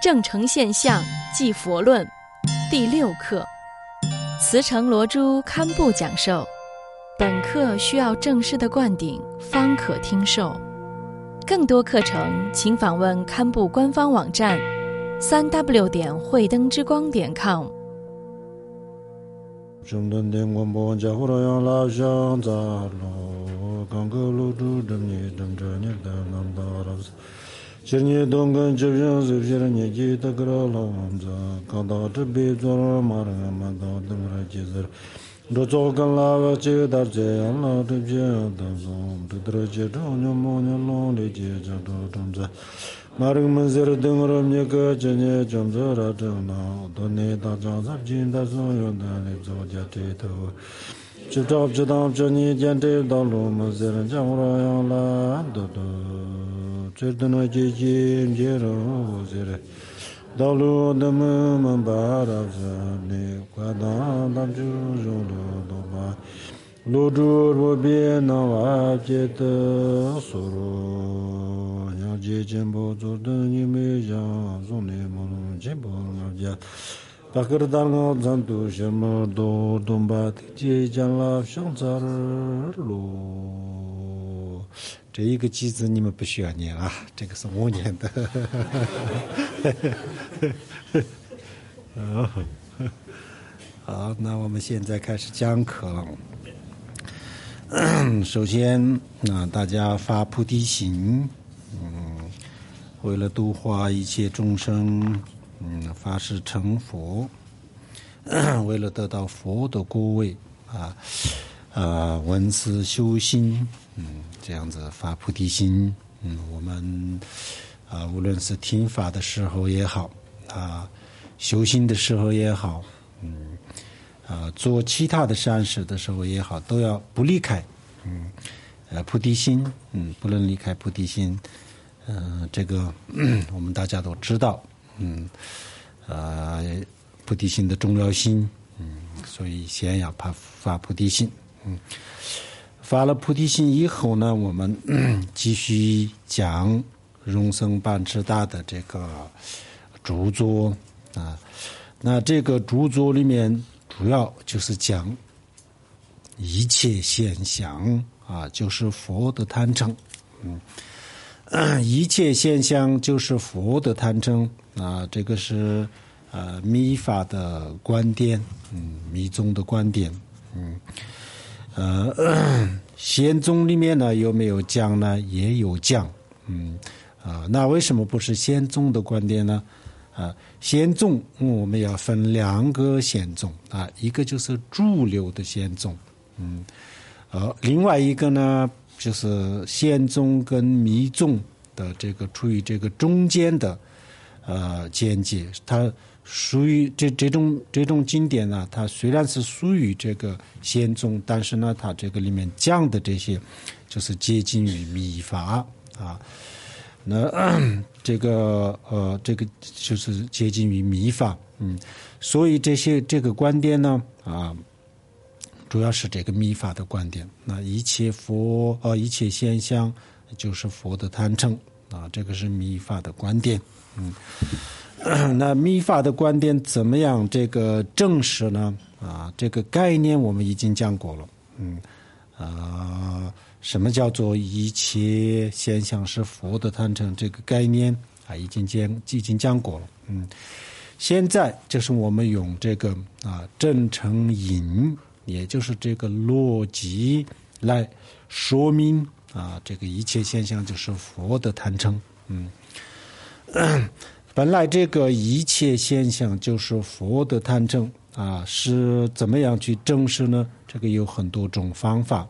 正成现象即佛论第6课，慈城罗珠堪布讲授。本课需要正式的灌顶方可听受。更多课程请访问堪布官方网站3w 慧灯之光.com。 正等电广播加呼罗扬拉香扎罗刚格鲁珠正尼正正尼的南达拉斯今年东根这边是些人年纪的个老王子刚到这边做了马上马到等来接着这做跟拉个接到这样了这边的中这得接着你们你弄的接着这种子马上们是等了你个今年种子了正了都你大家在今的所有的你做家这头知道知道这你见这道路们是人家我让了都这的那姐姐接着我这里道路的们把它这里快当当就用了都把路住路边那瓦街的所罗要接近不做的你没想送你们进步了家巴克尔当我咱都什么都东巴接将了上这儿路这一个句子你们不需要念啊，这个是我念的。好，那我们现在开始讲课了。首先，大家发菩提心，为了度化一切众生，发誓成佛，为了得到佛的果位闻思修心，这样子发菩提心，我们无论是听法的时候也好，修心的时候也好，做其他的善事的时候也好，都要不离开，菩提心，不能离开菩提心，这个我们大家都知道，菩提心的重要性，所以先要发菩提心，发了菩提心以后呢，我们继续讲容僧班智达的这个著作那这个著作里面主要就是讲一切现象就是佛的贪嗔，一切现象就是佛的贪嗔这个是密法的观点，密宗的观点，显宗里面呢有没有讲呢？也有讲，那为什么不是显宗的观点呢？显宗我们要分2个显宗一个就是主流的显宗，另外一个呢就是显宗跟密宗的这个处于这个中间的见解，它属于这种经典呢，它虽然是属于这个显宗，但是呢，它这个里面讲的这些就是接近于密法那这个就是接近于密法，所以这个观点呢主要是这个密法的观点。那一切现象就是佛的贪嗔这个是密法的观点。那密法的观点怎么样这个证实呢？这个概念我们已经讲过了。什么叫做一切现象是佛的贪嗔？这个概念已经讲过了。现在就是我们用这个正成因，也就是这个逻辑来说明这个一切现象就是佛的贪嗔。本来这个一切现象就是佛的贪嗔是怎么样去证实呢？这个有很多种方法。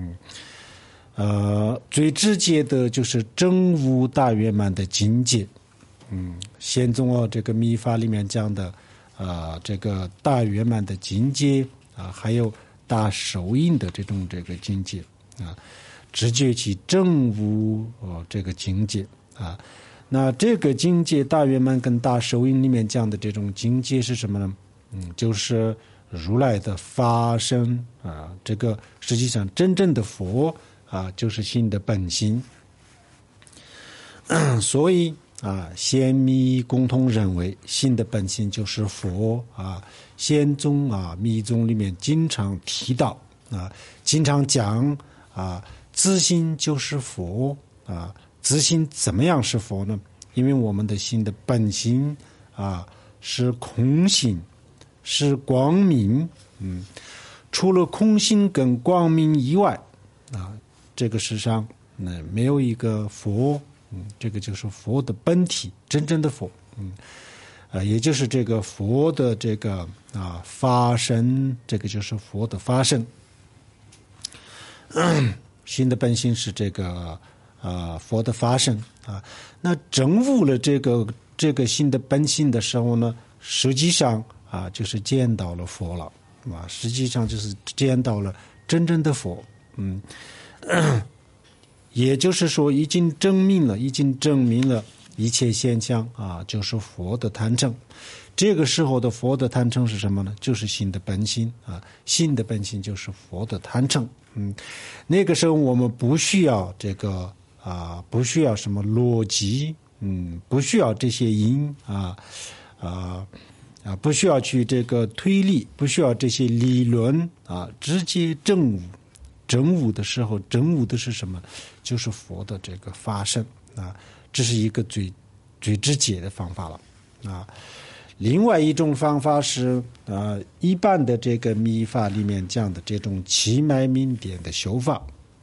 最直接的就是证悟大圆满的境界。显宗这个密法里面讲的这个大圆满的境界还有大受印的这个境界直接去证悟这个境界那这个境界大圆满跟大受印里面讲的这种境界是什么呢？就是如来的法身这个实际上真正的佛就是心的本心。所以先密共同认为心的本性就是佛仙宗密宗里面经常提到经常讲自心就是佛自心怎么样是佛呢？因为我们的心的本性是空性，是光明。除了空性跟光明以外这个世上没有一个佛。这个就是佛的本体，真正的佛。也就是这个佛的这个发生，这个就是佛的发生。心的本性是这个佛的发生那证悟了这个心的本性的时候呢，实际上就是见到了佛了实际上就是见到了真正的佛。也就是说已经证明了一切现象就是佛的坛城。这个时候的佛的坛城是什么呢？就是心的本性心的本性就是佛的坛城。那个时候我们不需要不需要什么逻辑不需要这些因不需要去这个推理，不需要这些理论直接证悟。证悟的时候，证悟的是什么？就是佛的这个发生这是一个最直接的方法了另外一种方法是一般的这个密法里面讲的这种气脉明点的修法，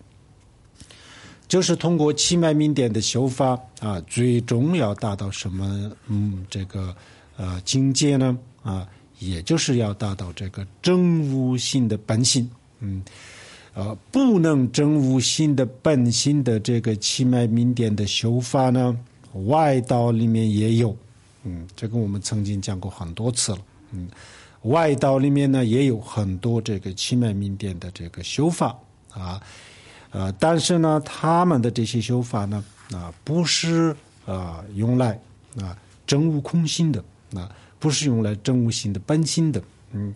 就是通过气脉明点的修法最终要达到什么这个境界呢也就是要达到这个证悟心的本性。不能证悟心的本性的这个气脉明点的修法呢，外道里面也有。这个我们曾经讲过很多次了。外道里面呢也有很多这个气脉明点的这个修法但是呢，他们的这些修法呢不是用来证悟空性的不是用来证悟心的本性的。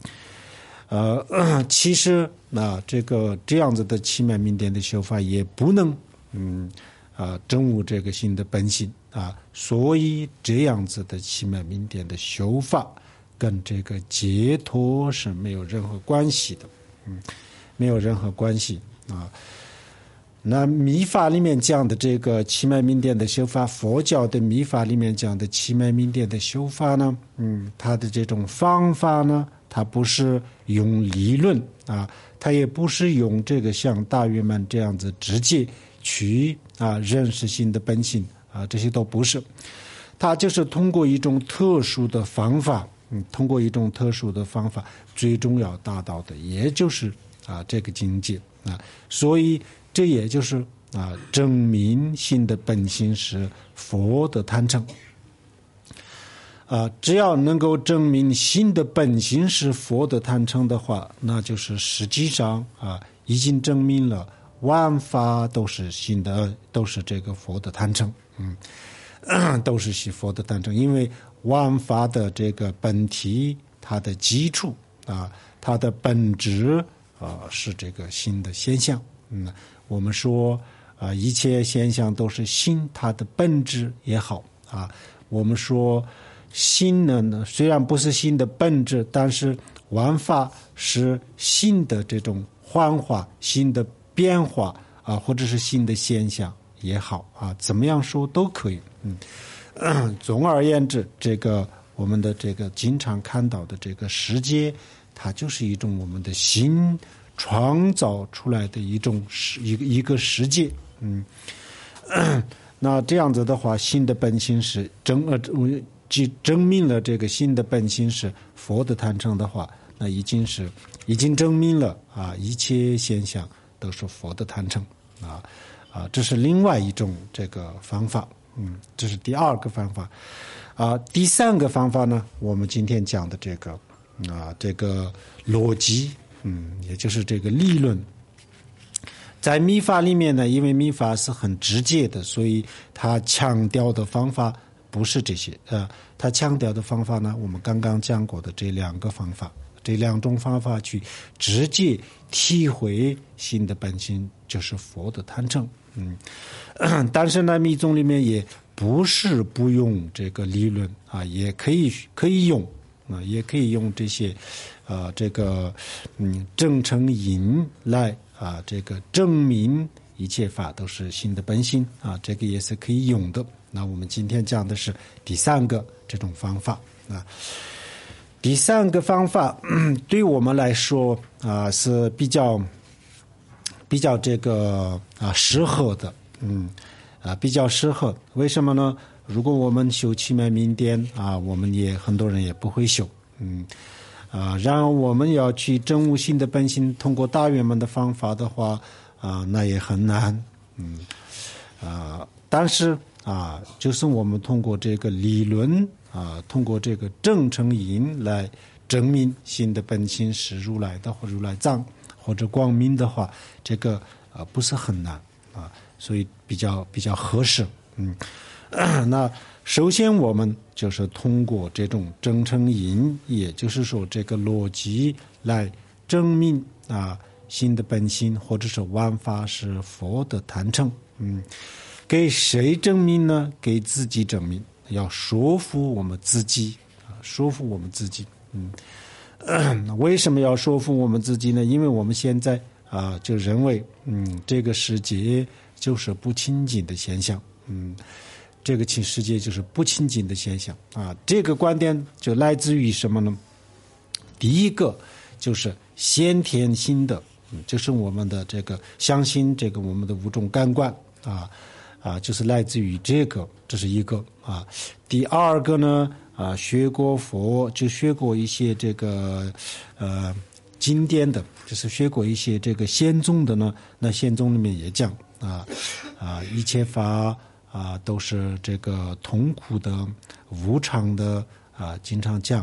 其实这样子的气脉明点的修法也不能证悟这个心的本性所以这样子的气脉明点的修法跟这个解脱是没有任何关系的。没有任何关系那密法里面讲的这个气脉明点的修法，佛教的密法里面讲的气脉明点的修法呢它的这种方法呢，它不是用理论它也不是用这个像大圆满这样子直接去认识心的本性这些都不是。它就是通过一种特殊的方法最终要达到的也就是这个境界所以这也就是证明心的本性是佛的坛城。只要能够证明心的本性是佛的坛城的话，那就是实际上已经证明了万法都是心的，都是这个佛的坛城。都是佛的坛城，因为万法的这个本体，它的基础它的本质是这个心的现象。我们说一切现象都是心它的本质也好我们说心呢虽然不是心的本质，但是万法是心的这种幻化，心的变化或者是心的现象也好怎么样说都可以。总而言之，这个我们的这个经常看到的这个世界，它就是一种我们的心创造出来的一个世界。那这样子的话，心的本性是证明了这个心的本性是佛的坛城的话，那已经证明了一切现象都是佛的坛城这是另外一种这个方法。这是第二个方法第三个方法呢，我们今天讲的这个逻辑也就是这个理论。在密法里面呢，因为密法是很直接的，所以他强调的方法不是这些他强调的方法呢，我们刚刚讲过的这两种方法去直接体会心的本性就是佛的坛城。但是呢，密宗里面也不是不用这个理论啊，也可以用啊，也可以用这些正成因来啊这个证明一切法都是心的本性啊，这个也是可以用的。那我们今天讲的是第三个这种方法啊。第三个方法对我们来说啊是比较这个适合的，比较适合。为什么呢？如果我们修气脉明点啊，我们也很多人也不会修，然后我们要去证悟心的本性，通过大圆满的方法的话那也很难，但是就是我们通过这个理论通过这个正成因来证明心的本性是如来的或如来藏或者光明的话，这个不是很难所以比较合适。那首先我们就是通过这种正成因，也就是说这个逻辑来证明心的本性或者是万法是佛的坛城。给谁证明呢？给自己证明，要说服我们自己，说服我们自己。为什么要说服我们自己呢？因为我们现在就认为这个世界就是不清净的现象，这个世界就是不清净的现象这个观点就来自于什么呢？第一个就是先天性的，就是我们的这个相信这个我们的五种感官就是来自于这个，这是一个第二个呢学过佛，就学过一些这个经典的，就是学过一些这个仙宗的呢，那仙宗里面也讲一切法都是这个痛苦的、无常的经常讲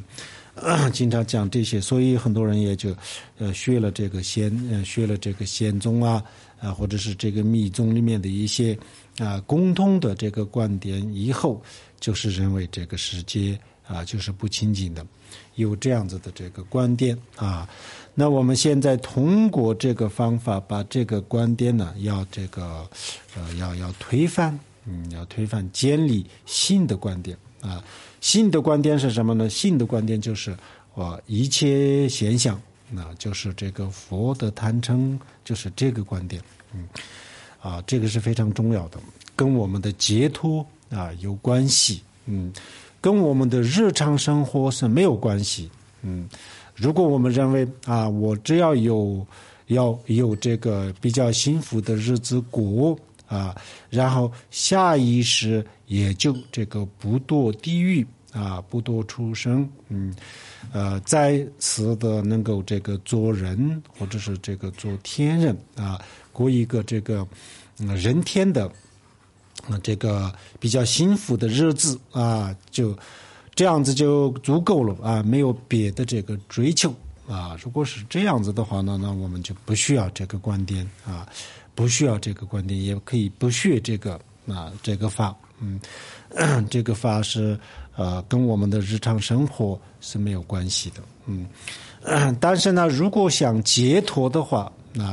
这些，所以很多人也就学了这个仙宗或者是这个密宗里面的一些共同的这个观点以后，就是认为这个世界就是不清净的，有这样子的这个观点那我们现在通过这个方法把这个观点呢要推翻，建立新的观点新的观点是什么呢？新的观点就是一切现象就是这个佛的坛城，就是这个观点这个是非常重要的，跟我们的解脱有关系跟我们的日常生活是没有关系如果我们认为我只要有这个比较幸福的日子过然后下意识也就这个不堕地狱不堕畜生再次的能够这个做人或者是这个做天人过一个这个人天的这个比较幸福的日子就这样子就足够了没有别的这个追求如果是这样子的话呢，那我们就不需要这个观点不需要这个观点，也可以不学这个法这个法是跟我们的日常生活是没有关系的但是呢，如果想解脱的话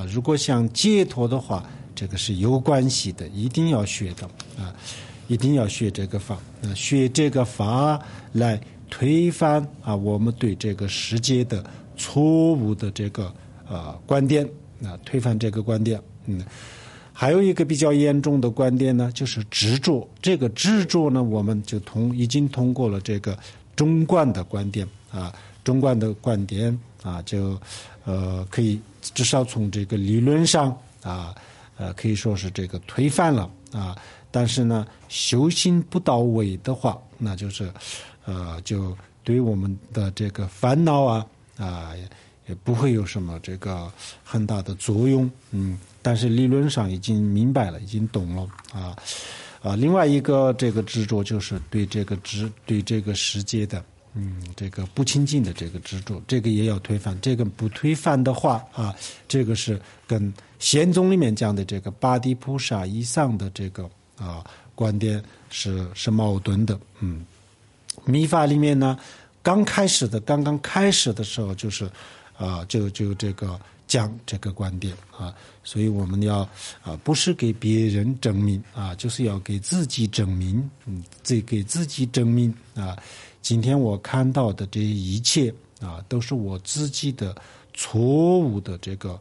这个是有关系的，一定要学的一定要学这个法学这个法来推翻我们对这个世界的错误的这个观点推翻这个观点还有一个比较严重的观点呢，就是执着。这个执着呢，我们就已经通过了这个中观的观点中观的观点就可以至少从这个理论上可以说是这个推翻了但是呢，修行不到位的话，那就是就对我们的这个烦恼也不会有什么这个很大的作用但是理论上已经明白了，已经懂了另外一个这个执着就是对这个世界的这个不清净的这个执着，这个也要推翻。这个不推翻的话这个是跟仙宗里面讲的这个八地菩萨以上的这个观点是矛盾的密法里面呢，刚刚开始的时候就是就这个讲这个观点所以我们要不是给别人证明就是要给自己证明，给自己证明今天我看到的这一切都是我自己的错误的这个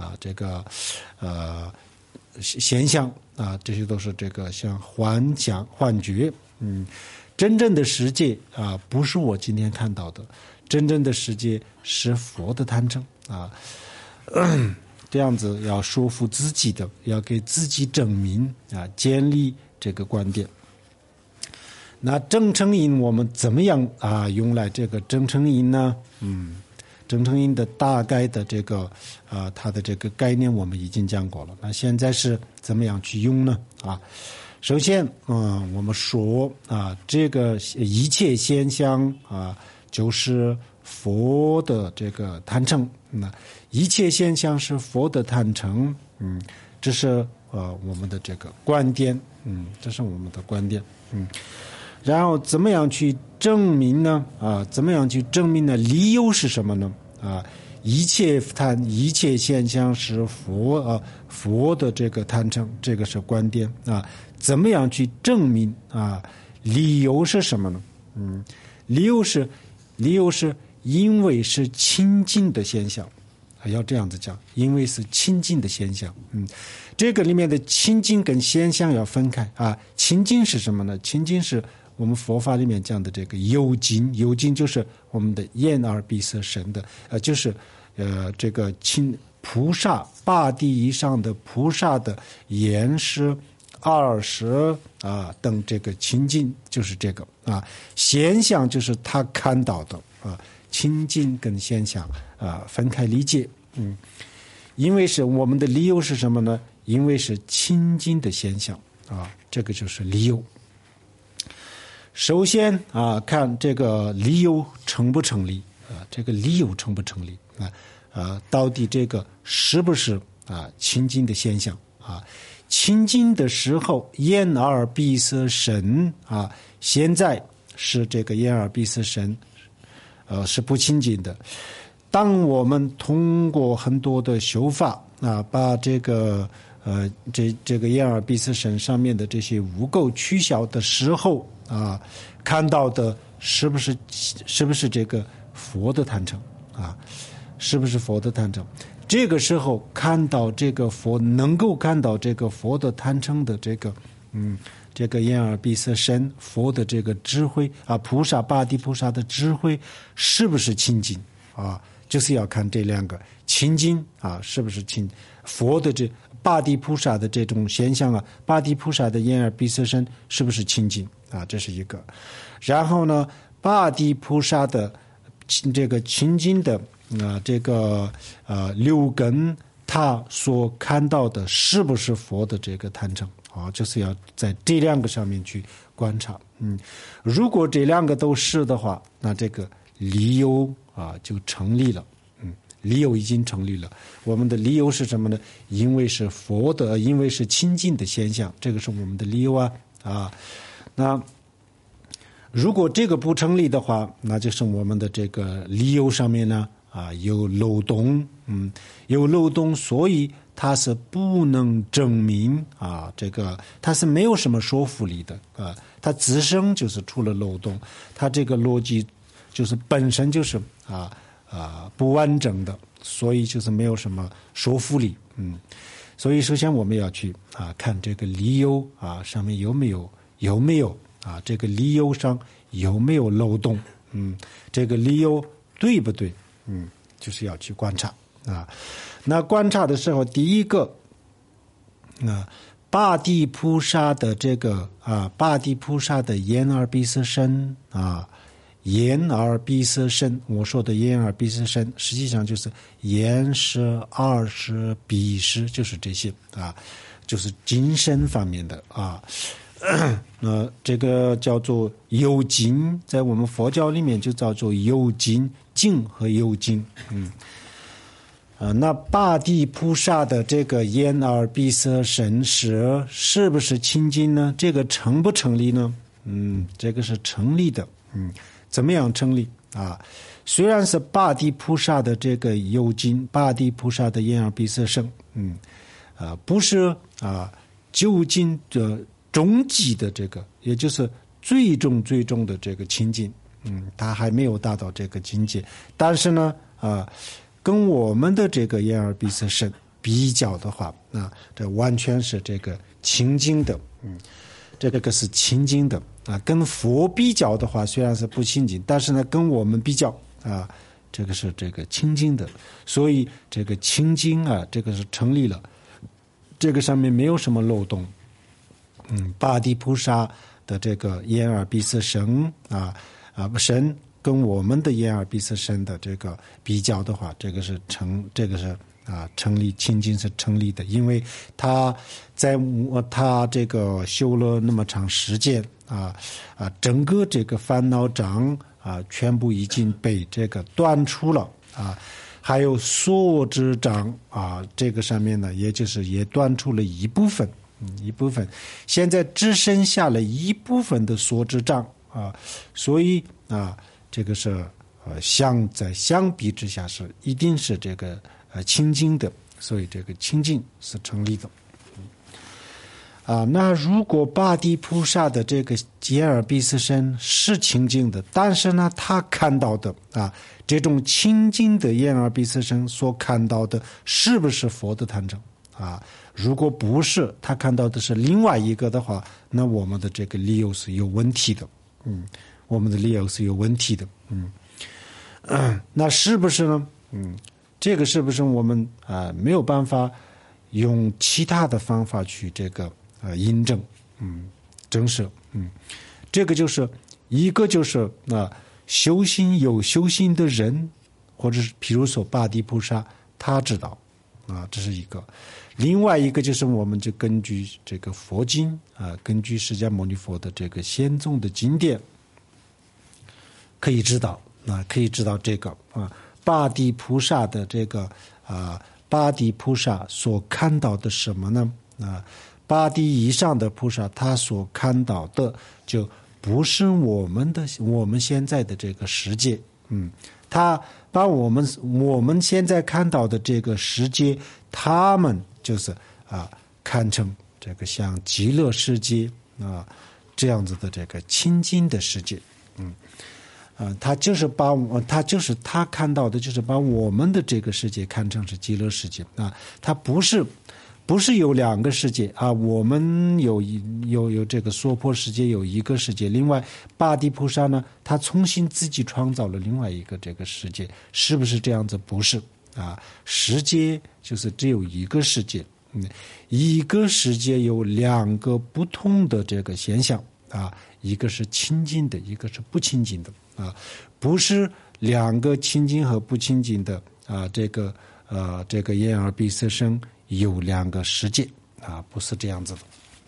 现象这些都是这个像幻觉，真正的世界不是我今天看到的，真正的世界是佛的坛城这样子要说服自己的，要给自己证明建立这个观点。那正称因我们怎么样用来这个正称因呢？正称因的大概的这个它的这个概念我们已经讲过了。那现在是怎么样去用呢？首先我们说这个一切现象就是佛的这个坛城。那一切现象是佛的坛城，这是我们的这个观点，这是我们的观点，然后怎么样去证明呢？怎么样去证明呢？理由是什么呢？一切现象是佛的这个坛城，这个是观点怎么样去证明理由是什么呢？理由是因为是清净的现象，要这样子讲，因为是清净的现象。这个里面的清净跟现象要分开清净是什么呢？清净是我们佛法里面讲的这个有净，有净就是我们的眼耳鼻舌身的就是这个菩萨八地以上的菩萨的眼识耳识等这个清净就是这个现象就是他看到的清净跟现象分开理解。因为是我们的理由是什么呢？因为是清净的现象这个就是理由。首先看这个理由成不成立这个理由成不成立到底这个是不是清净的现象清净的时候眼耳鼻舌身现在是这个眼耳鼻舌身是不清净的。当我们通过很多的修法把这个这个眼耳鼻舌身上面的这些污垢去消的时候看到的是不是这个佛的坛城是不是佛的坛城？这个时候看到这个佛，能够看到这个佛的坛城的这个眼耳鼻舌身佛的这个智慧菩萨八地菩萨的智慧是不是清净就是要看这两个清净是不是清佛的这八地菩萨的这种现象八地菩萨的眼耳鼻舌身是不是清净这是一个。然后呢，八地菩萨的这个清净的这个六根他所看到的是不是佛的这个坛城就是要在这两个上面去观察。如果这两个都是的话，那这个理由就成立了。理由已经成立了。我们的理由是什么呢？因为是佛的，因为是清净的现象，这个是我们的理由那如果这个不成立的话，那就是我们的这个理由上面呢有漏洞，有漏洞，所以它是不能证明这个它是没有什么说服力的它自身就是出了漏洞，它这个逻辑就是本身就是不完整的，所以就是没有什么说服力。所以首先我们要去看这个理由上面有没有这个理由上有没有漏洞，这个理由对不对，就是要去观察那观察的时候，第一个八地菩萨的这个八地菩萨的眼耳鼻舌身眼耳鼻舌身，我说的眼耳鼻舌身实际上就是眼识耳识鼻识，就是这些就是精神方面的这个叫做有精，在我们佛教里面就叫做有精，精和有精。那八地菩萨的这个眼耳鼻舌身是不是清净呢？这个成不成立呢？这个是成立的。 怎么样成立啊？虽然是八地菩萨的这个有经，八地菩萨的眼耳鼻舌身，不是究竟的终极的这个，也就是最终的这个清净，他还没有达到这个境界。但是呢，跟我们的这个眼耳鼻舌身比较的话，这完全是这个清净的，这个是清净的跟佛比较的话，虽然是不清净，但是呢，跟我们比较这个是这个清净的，所以这个清净这个是成立了，这个上面没有什么漏洞。八地菩萨的这个眼耳鼻舌身身跟我们的眼耳鼻舌身的这个比较的话，这个是成立清净是成立的，因为他这个修了那么长时间整个这个烦恼障全部已经被这个断除了还有所知障这个上面呢，也就是也断除了一部分，现在只剩下了一部分的所知障所以这个是在相比之下是一定是这个清净的，所以这个清净是成立的。那如果八地菩萨的这个眼耳鼻舌身是清净的，但是呢，他看到的这种清净的眼耳鼻舌身所看到的是不是佛的坛城如果不是，他看到的是另外一个的话，那我们的这个理由是有问题的。我们的理由是有问题的。那是不是呢？这个是不是我们没有办法用其他的方法去这个印证？证实。这个就是一个就是有修心的人，或者是比如说八地菩萨，他知道这是一个。另外一个就是我们就根据这个佛经根据释迦牟尼佛的这个显宗的经典，可以知道这个八地菩萨的这个八地菩萨所看到的什么呢？八地以上的菩萨他所看到的就不是我们现在的这个世界。他把我们现在看到的这个世界，他们就是看成这个像极乐世界这样子的这个清净的世界。他看到的就是把我们的这个世界看成是极乐世界他不是有两个世界我们有这个娑婆世界有一个世界，另外八地菩萨呢，他重新自己创造了另外一个这个世界，是不是这样子？不是世界就是只有一个世界，一个世界有两个不同的这个现象一个是清净的，一个是不清净的不是两个清净和不清净的这个眼耳鼻舌身有两个世界不是这样子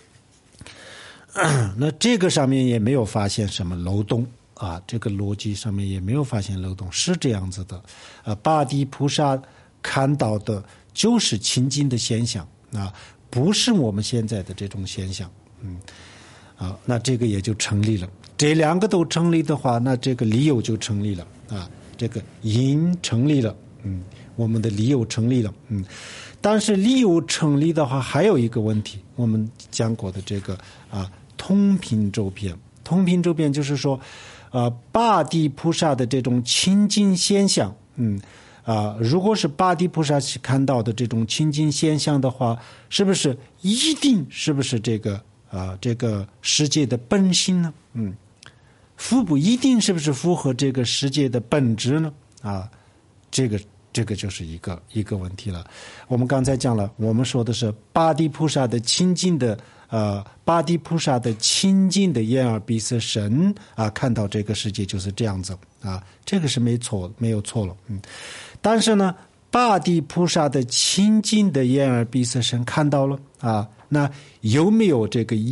的。那这个上面也没有发现什么漏洞这个逻辑上面也没有发现漏洞，是这样子的八地菩萨看到的就是清净的现象不是我们现在的这种现象。那这个也就成立了。这两个都成立的话，那这个理由就成立了这个因成立了，我们的理由成立了，但是理由成立的话，还有一个问题，我们讲过的这个通频周边，通频周边就是说，八地菩萨的这种清净现象，如果是八地菩萨看到的这种清净现象的话，是不是一定是不是这个世界的本性呢？符不一定是不是符合这个世界的本质呢？这个就是一个问题了。我们刚才讲了，我们说的是八地菩萨的清净的八地菩萨的清净的眼耳鼻舌身看到这个世界就是这样子这个是没有错了。但是呢，八地菩萨的清净的眼耳鼻舌身看到了那有没有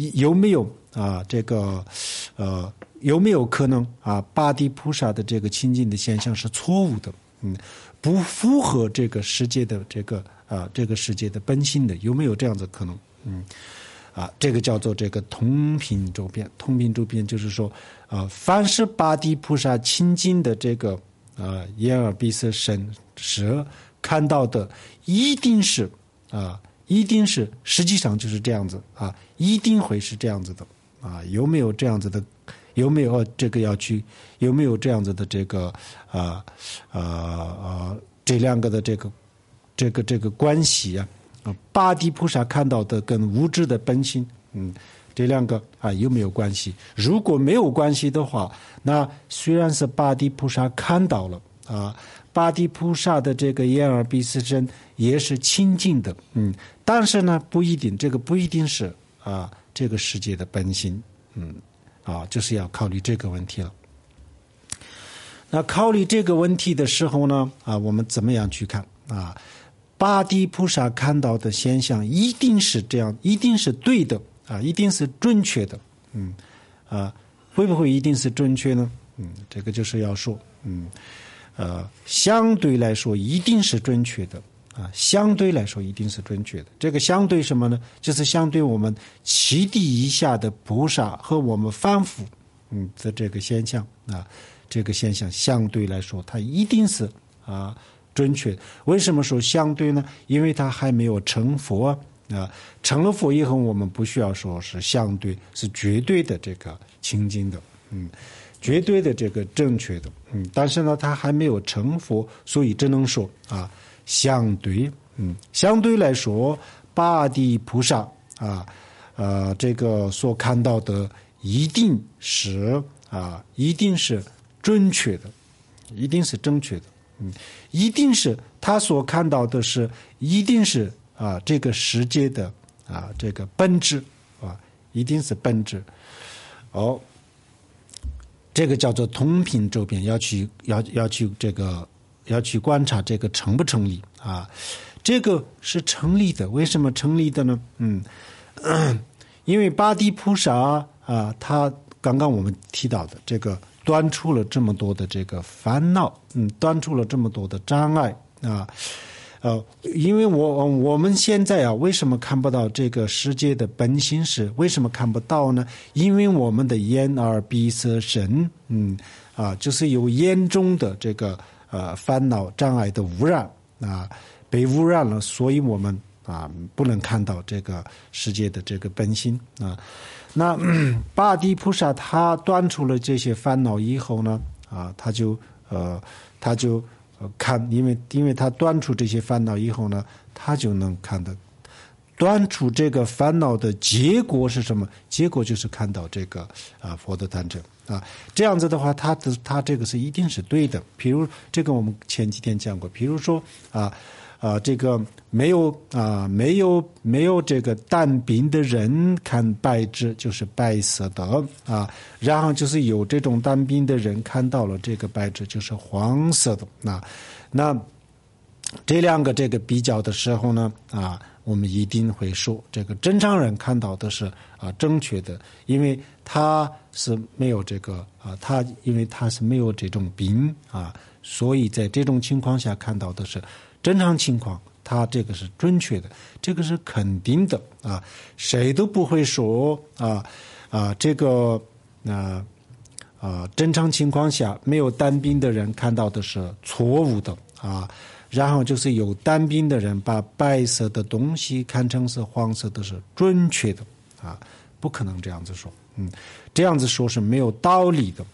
可能八地菩萨的这个清净的现象是错误的，不符合这个世界的这个世界的本性的，有没有这样的可能？ 这个叫做这个通品周遍。通品周遍就是说凡是八地菩萨亲近的这个眼耳鼻舌身舌看到的一定是实际上就是这样子一定会是这样子的有没有这样子的，有没有这个有没有这样子的这个这两个的这个关系八地菩萨看到的跟无知的本性这两个有没有关系？如果没有关系的话，那虽然是八地菩萨看到了八地菩萨的这个眼耳鼻舌身也是清净的但是呢不一定，这个不一定是这个世界的本性就是要考虑这个问题了。那考虑这个问题的时候呢我们怎么样去看八地菩萨看到的现象一定是这样，一定是对的一定是准确的会不会一定是准确呢这个就是要说相对来说一定是准确的相对来说一定是准确的。这个相对什么呢？就是相对我们七地以下的菩萨和我们凡夫的这个现象这个现象相对来说它一定是准确。为什么说相对呢？因为它还没有成佛成了佛以后，我们不需要说是相对，是绝对的这个清净的绝对的这个正确的但是呢它还没有成佛，所以只能说相对相对来说八地菩萨这个所看到的一定是准确的，一定是正确的一定是他所看到的是一定是这个世界的这个本质一定是本质这个叫做通品周遍，要去观察这个成不成立这个是成立的。为什么成立的呢因为八地菩萨他刚刚我们提到的这个端出了这么多的这个烦恼端出了这么多的障碍因为我们现在为什么看不到这个世界的本性是为什么看不到呢？因为我们的眼耳鼻舌身就是有严重的这个烦恼障碍的污染被污染了，所以我们不能看到这个世界的这个本性那八地菩萨他端出了这些烦恼以后呢他就看，因为他端出这些烦恼以后呢，他就能看到端出这个烦恼的结果是什么？结果就是看到这个佛的诞生这样子的话，他这个是一定是对的。比如这个我们前几天讲过，比如说这个没有这个淡病的人看白纸就是白色的然后就是有这种淡病的人看到了这个白纸就是黄色的那这两个这个比较的时候呢我们一定会说这个正常人看到的是正确的，因为他是没有这个因为他是没有这种病所以在这种情况下看到的是正常情况，他这个是准确的，这个是肯定的谁都不会说这个正常情况下没有单病的人看到的是错误的然后就是有单病的人把白色的东西看成是黄色的是准确的不可能这样子说这样子说是没有道理的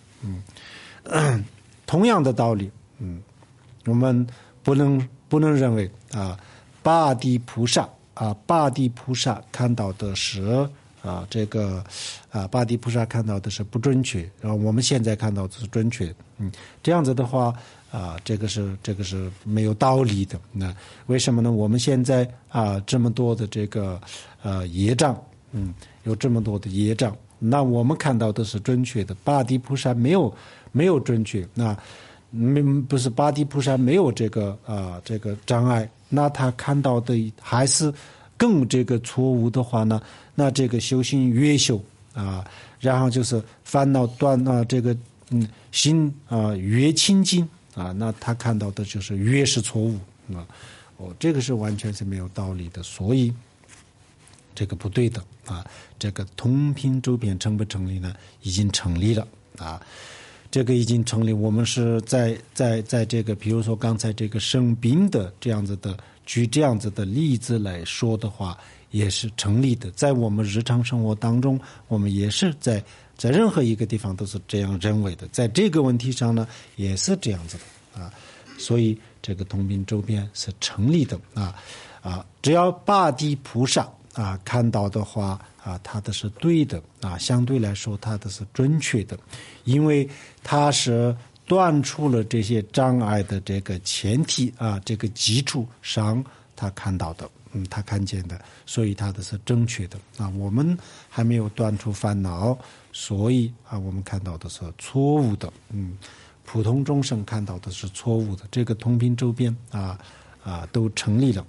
同样的道理我们不能认为八地菩萨看到的是这个八地菩萨看到的是不准确，然后我们现在看到的是准确这样子的话这个是没有道理的。那为什么呢？我们现在这么多的这个业障有这么多的业障，那我们看到的是准确的，八地菩萨没有准确，那不是八地菩萨没有这个障碍，那他看到的还是更这个错误的话呢，那这个修行越修然后就是烦恼断这个心越清净那他看到的就是越是错误这个是完全是没有道理的。所以这个不对的啊。这个同频周遍成不成立呢？已经成立了啊。这个已经成立，我们是在这个，比如说刚才这个生病的这样子的，举这样子的例子来说的话，也是成立的。在我们日常生活当中，我们也是在任何一个地方都是这样认为的，在这个问题上呢，也是这样子的啊。所以这个同频周遍是成立的啊。只要八地菩萨啊看到的话啊，他的是对的啊，相对来说他的是准确的，因为他是断除了这些障碍的这个前提啊，这个基础上他看到的，他看见的，所以他的是正确的啊。我们还没有断除烦恼，所以啊，我们看到的是错误的，普通众生看到的是错误的，这个同频周遍都成立了。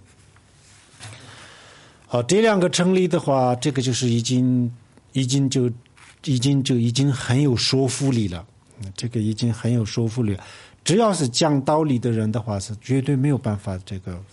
好，这两个成立的话，这个就是已经很有说服力了。这个已经很有说服力了。只要是讲道理的人的话，是绝对没有办法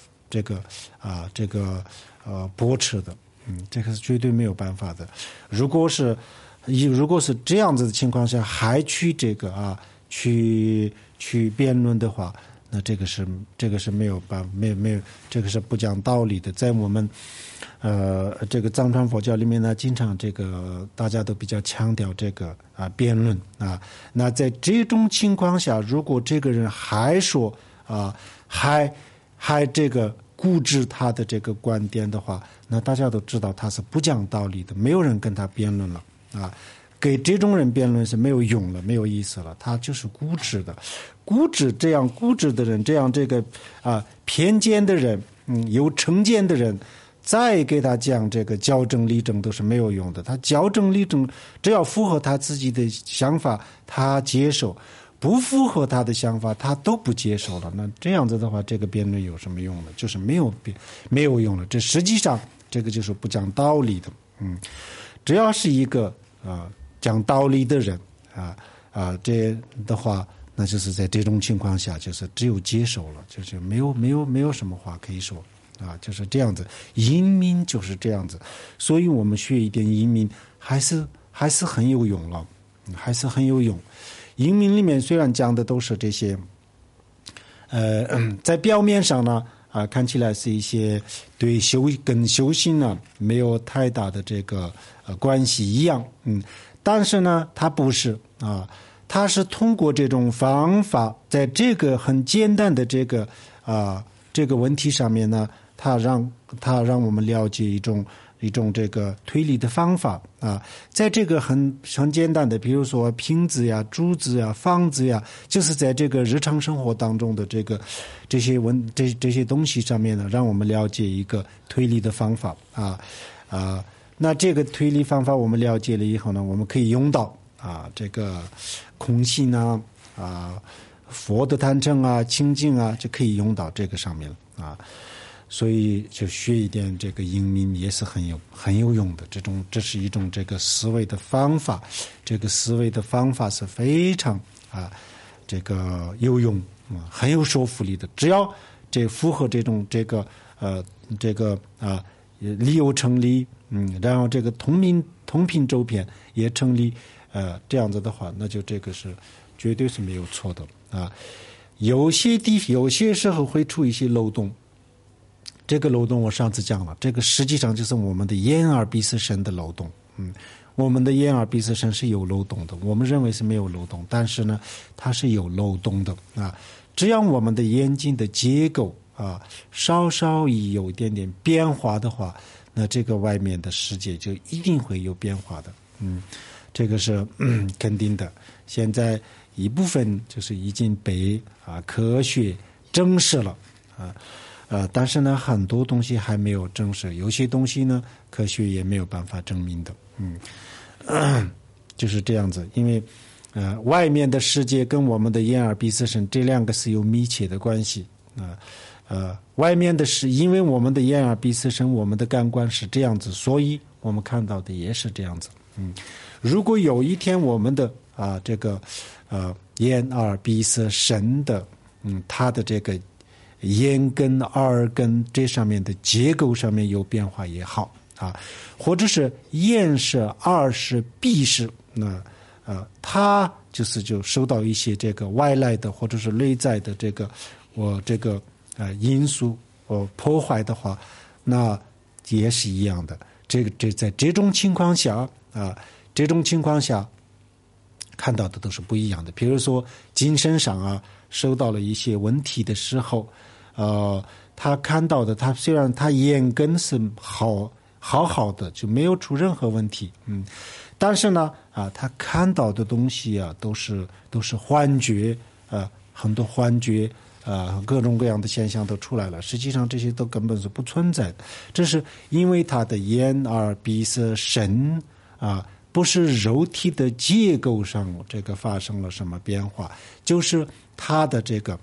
驳斥的。这个是绝对没有办法的。如果是这样子的情况下，还去去辩论的话，那这个是没有这个是不讲道理的。在我们这个藏传佛教里面呢，经常这个大家都比较强调这个辩论啊。那在这种情况下，如果这个人还说还这个固执他的这个观点的话，那大家都知道他是不讲道理的，没有人跟他辩论了啊。给这种人辩论是没有用了，没有意思了，他就是固执的。这样固执的人，这样这个偏见的人，有成见的人，再给他讲这个矫正理正都是没有用的。他矫正理正只要符合他自己的想法，他接受；不符合他的想法，他都不接受了。那这样子的话，这个辩论有什么用呢？就是没有用了。这实际上这个就是不讲道理的。只要是一个讲道理的人这的话，那就是在这种情况下，就是只有接受了，就是没有什么话可以说就是这样子。因明就是这样子，所以我们学一点因明还是很有用了，还是很有用。因明里面虽然讲的都是这些，在表面上呢看起来是一些对跟修行呢没有太大的这个关系一样，但是呢，它不是它是通过这种方法，在这个很简单的这个问题上面呢，它让我们了解一种这个推理的方法在这个很简单的，比如说瓶子呀、珠子呀、房子呀，就是在这个日常生活当中的这些东西上面呢，让我们了解一个推理的方法那这个推理方法我们了解了以后呢，我们可以用到这个空性佛的坛城清净就可以用到这个上面了所以就学一点这个因明也是很有用的。这是一种这个思维的方法，这个思维的方法是非常这个有用很有说服力的。只要这符合这种理由成立，然后这个同频周遍也成立，这样子的话，那就这个是绝对是没有错的有些时候会出一些漏洞，这个漏洞我上次讲了，这个实际上就是我们的眼耳鼻舌身的漏洞。我们的眼耳鼻舌身是有漏洞的，我们认为是没有漏洞，但是呢，它是有漏洞的只要我们的眼睛的结构稍稍有一点点变化的话，那这个外面的世界就一定会有变化的。这个是肯定的。现在一部分就是已经被科学证实了但是呢，很多东西还没有证实，有些东西呢，科学也没有办法证明的。就是这样子，因为外面的世界跟我们的眼耳鼻舌身这两个是有密切的关系外面的是因为我们的眼耳鼻舌身，我们的感官是这样子，所以我们看到的也是这样子。如果有一天我们的这个眼耳鼻舌身的它的这个眼根耳根这上面的结构上面有变化也好或者是厌世、二世、避世，他就受到一些这个外来的或者是内在的这个因素破坏的话，那也是一样的。在这种情况下看到的都是不一样的。比如说精神上受到了一些问题的时候，他看到的，他虽然他眼根是好的，就没有出任何问题，但是呢，他看到的东西都是幻觉，很多幻觉，各种各样的现象都出来了。实际上这些都根本是不存在的，这是因为他的眼耳鼻舌身不是肉体的结构上这个发生了什么变化，就是他的这个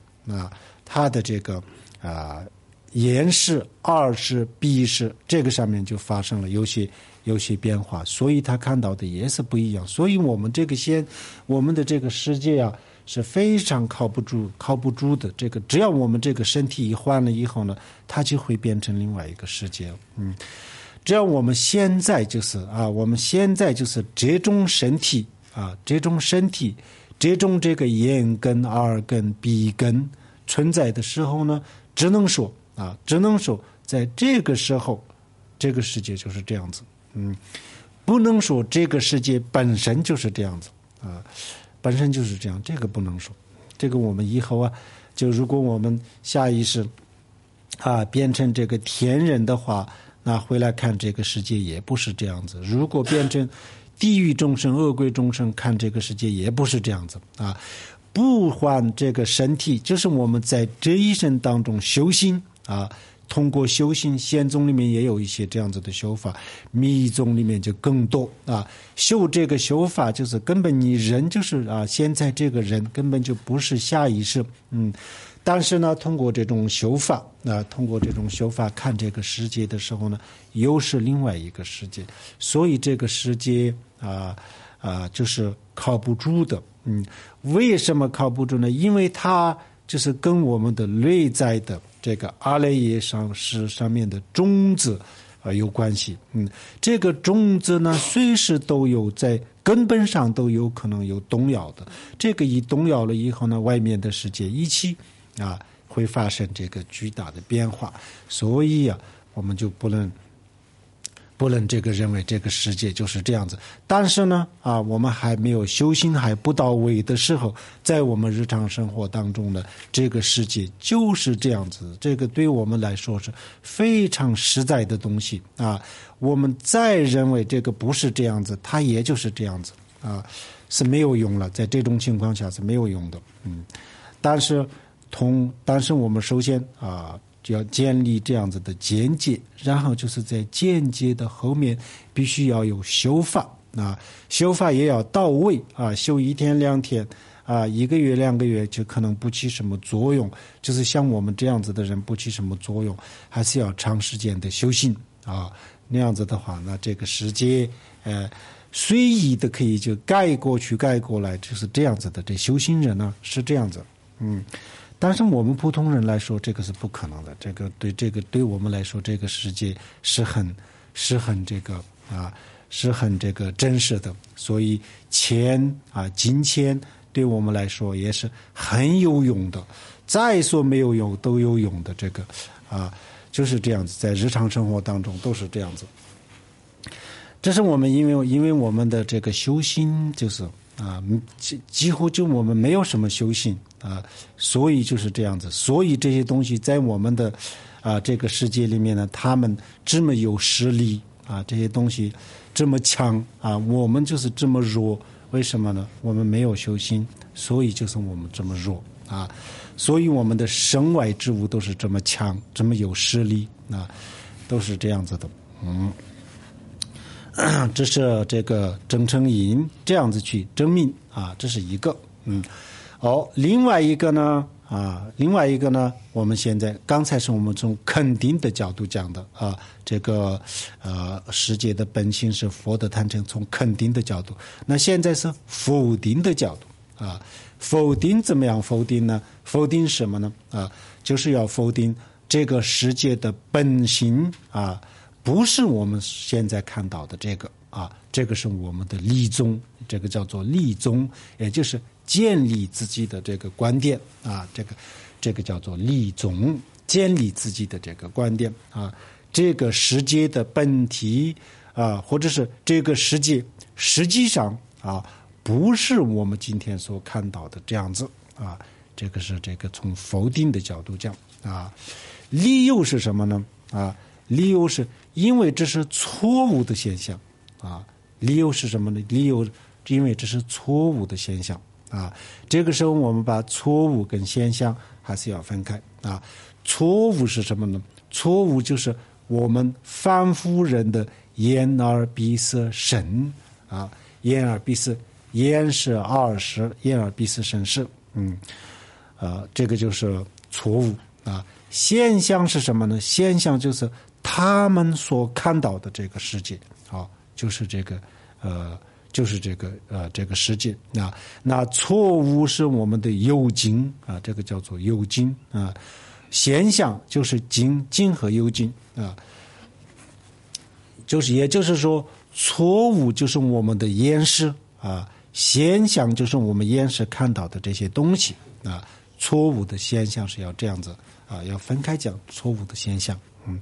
眼视、耳视、鼻视这个上面就发生了有些变化，所以他看到的也是不一样。所以我们的这个世界是非常靠不住的。这个只要我们这个身体一换了以后呢，它就会变成另外一个世界。只要我们现在就是这种身体这种这个眼根、耳根、鼻根存在的时候呢，只能说在这个时候，这个世界就是这样子。不能说这个世界本身就是这样子本身就是这样，这个不能说。这个我们以后就如果我们下意识变成这个天人的话，那回来看这个世界也不是这样子。如果变成地狱众生、恶鬼众生，看这个世界也不是这样子不换这个身体，就是我们在这一生当中修行通过修行，显宗里面也有一些这样子的修法，密宗里面就更多修这个修法就是根本你人就是现在这个人根本就不是下意识但是呢，通过这种修法看这个世界的时候呢，又是另外一个世界。所以这个世界就是靠不住的。为什么靠不住呢？因为它就是跟我们的内在的这个阿赖耶识上面的种子有关系。这个种子呢，随时都有在根本上都有可能有动摇的。这个一动摇了以后呢，外面的世界一起会发生这个巨大的变化。所以我们就不能这个认为这个世界就是这样子。但是呢我们还没有修行还不到位的时候，在我们日常生活当中呢，这个世界就是这样子。这个对我们来说是非常实在的东西我们再认为这个不是这样子，它也就是这样子是没有用了。在这种情况下是没有用的。但是我们首先就要建立这样子的见解，然后就是在见解的后面必须要有修法修法也要到位修1天2天1个月2个月就可能不起什么作用，就是像我们这样子的人不起什么作用，还是要长时间的修行那样子的话，那这个世界随意的可以就盖过去盖过来，就是这样子的。这修行人呢是这样子但是我们普通人来说，这个是不可能的。对我们来说，这个世界是很这个是很这个真实的。所以金钱对我们来说也是很有用的，再说没有用都有用的。这个就是这样子，在日常生活当中都是这样子。这是我们因为我们的这个修行就是几乎就我们没有什么修行所以就是这样子。所以这些东西在我们的这个世界里面呢，他们这么有实力这些东西这么强我们就是这么弱。为什么呢？我们没有修行，所以就是我们这么弱所以我们的身外之物都是这么强，这么有实力都是这样子的。这是这个郑成印这样子去证明这是一个另外一个呢我们现在刚才是我们从肯定的角度讲的这个世界的本性是佛的坛城，从肯定的角度。那现在是否定的角度否定怎么样否定呢？否定什么呢就是要否定这个世界的本性不是我们现在看到的这个啊，这个是我们的立宗，这个叫做立宗，也就是建立自己的这个观点啊，这个叫做立宗，建立自己的这个观点啊，这个世界的本体啊，或者是这个世界实际上啊，不是我们今天所看到的这样子啊，这个是这个从否定的角度讲啊，理由是什么呢？啊，理由是因为这是错误的现象啊，理由是什么呢？理由因为这是错误的现象啊，这个时候我们把错误跟现象还是要分开啊。错误是什么呢？错误就是我们凡夫人的眼耳鼻舌身啊，眼耳鼻舌，眼是耳识，眼耳鼻舌身识，这个就是错误啊。现象是什么呢？现象就是他们所看到的这个世界啊，就是这个这个世界啊。那错误是我们的有境啊，这个叫做有境啊。现象就是境和有境啊，也就是说，错误就是我们的眼识啊，现象就是我们眼识看到的这些东西啊。错误的现象是要这样子啊，要分开讲错误的现象。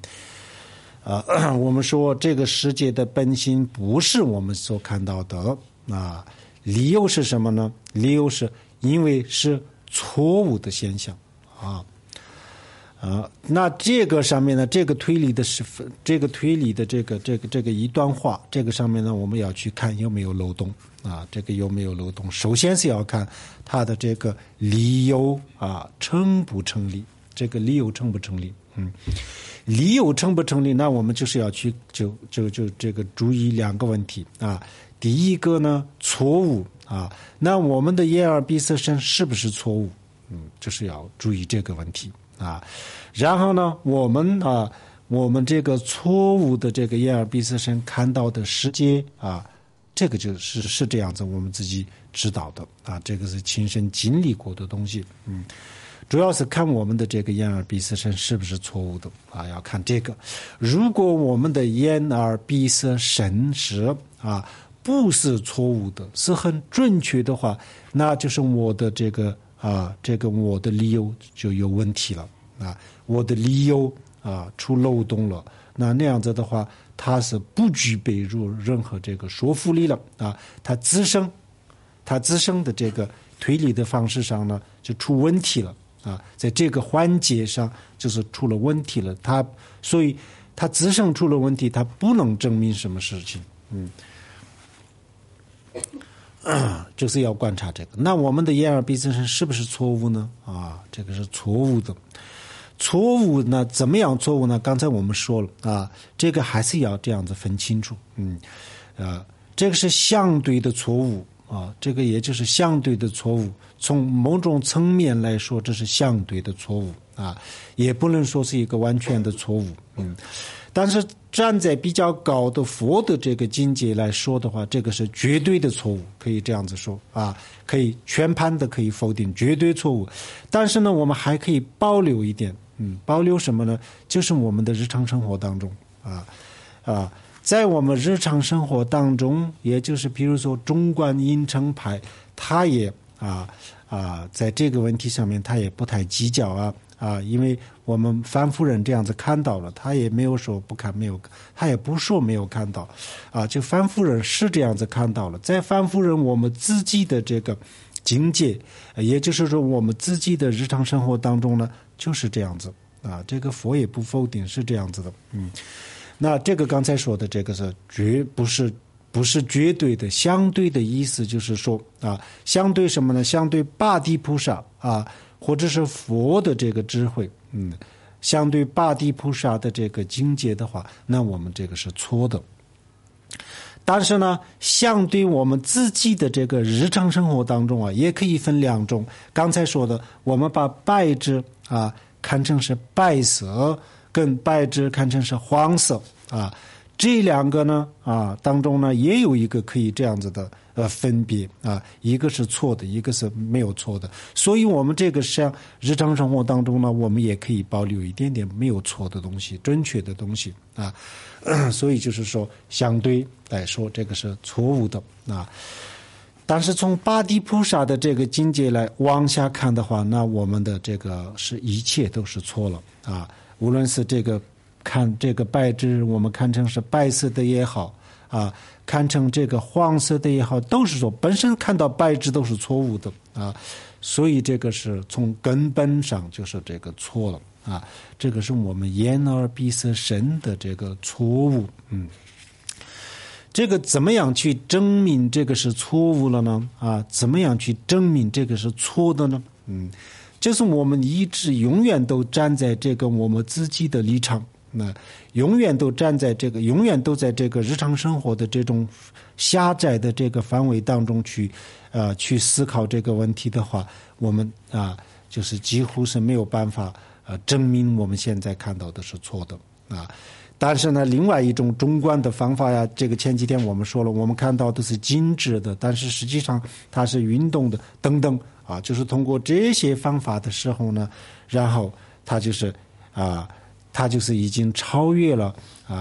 我们说这个世界的本性不是我们所看到的啊，理由是什么呢？理由是因为是错误的现象啊。那这个上面呢，这个推理的这个一段话，这个上面呢，我们要去看有没有漏洞啊，这个有没有漏洞？首先是要看它的这个理由啊成不成立，这个理由成不成立？理由成不成立？那我们就是要去就这个注意两个问题啊。第一个呢，错误啊，那我们的眼耳鼻舌身是不是错误？就是要注意这个问题。啊，然后呢，我们这个错误的这个眼耳鼻舌身看到的世界啊，这个就是这样子，我们自己知道的啊，这个是亲身经历过的东西。主要是看我们的这个眼耳鼻舌身是不是错误的啊，要看这个。如果我们的眼耳鼻舌身是啊不是错误的，是很准确的话，那就是我的这个我的理由就有问题了啊，我的理由出漏洞了，那样子的话，它是不具备任何这个说服力了啊，它自身的这个推理的方式上呢就出问题了啊，在这个环节上就是出了问题了，所以它自身出了问题，它不能证明什么事情，就是要观察这个。那我们的眼耳鼻舌身是不是错误呢？啊，这个是错误的。错误呢？怎么样错误呢？刚才我们说了啊，这个还是要这样子分清楚。这个是相对的错误啊，这个也就是相对的错误。从某种层面来说，这是相对的错误啊，也不能说是一个完全的错误。但是站在比较高的佛的这个境界来说的话，这个是绝对的错误，可以这样子说啊，可以全盘的可以否定绝对错误。但是呢，我们还可以保留一点，保留什么呢？就是我们的日常生活当中在我们日常生活当中，也就是比如说中观应成派，他也在这个问题上面他也不太计较因为我们凡夫人这样子看到了，他也没有说不看，他也不说没有看到就凡夫人是这样子看到了，在凡夫人我们自己的这个境界，也就是说我们自己的日常生活当中呢就是这样子这个佛也不否定是这样子的。那这个刚才说的这个是不是绝对的，相对的意思就是说相对什么呢？相对八地菩萨或者是佛的这个智慧，相对八地菩萨的这个境界的话，那我们这个是错的。但是呢，相对我们自己的这个日常生活当中也可以分两种。刚才说的，我们把白纸看成是白色，跟白纸看成是黄色这两个呢当中呢也有一个可以这样子的分别啊，一个是错的，一个是没有错的。所以我们这个像日常生活当中呢，我们也可以保留一点点没有错的东西，正确的东西啊。所以就是说，相对来说，这个是错误的啊。但是从八地菩萨的这个境界来往下看的话，那我们的这个是一切都是错了啊。无论是这个看这个白纸，我们看成是白色的也好啊，看成这个黄色的也好，都是说本身看到白纸都是错误的啊。所以这个是从根本上就是这个错了啊。这个是我们眼耳鼻舌身的这个错误。这个怎么样去证明这个是错误了呢？啊，怎么样去证明这个是错的呢？就是我们一直永远都站在这个我们自己的立场，永远都站在这个，永远都在这个日常生活的这种狭窄的这个范围当中去思考这个问题的话，我们就是几乎是没有办法证明我们现在看到的是错的啊。但是呢，另外一种中观的方法呀，这个前几天我们说了，我们看到的是静止的，但是实际上它是运动的等等啊，就是通过这些方法的时候呢，然后它就是已经超越了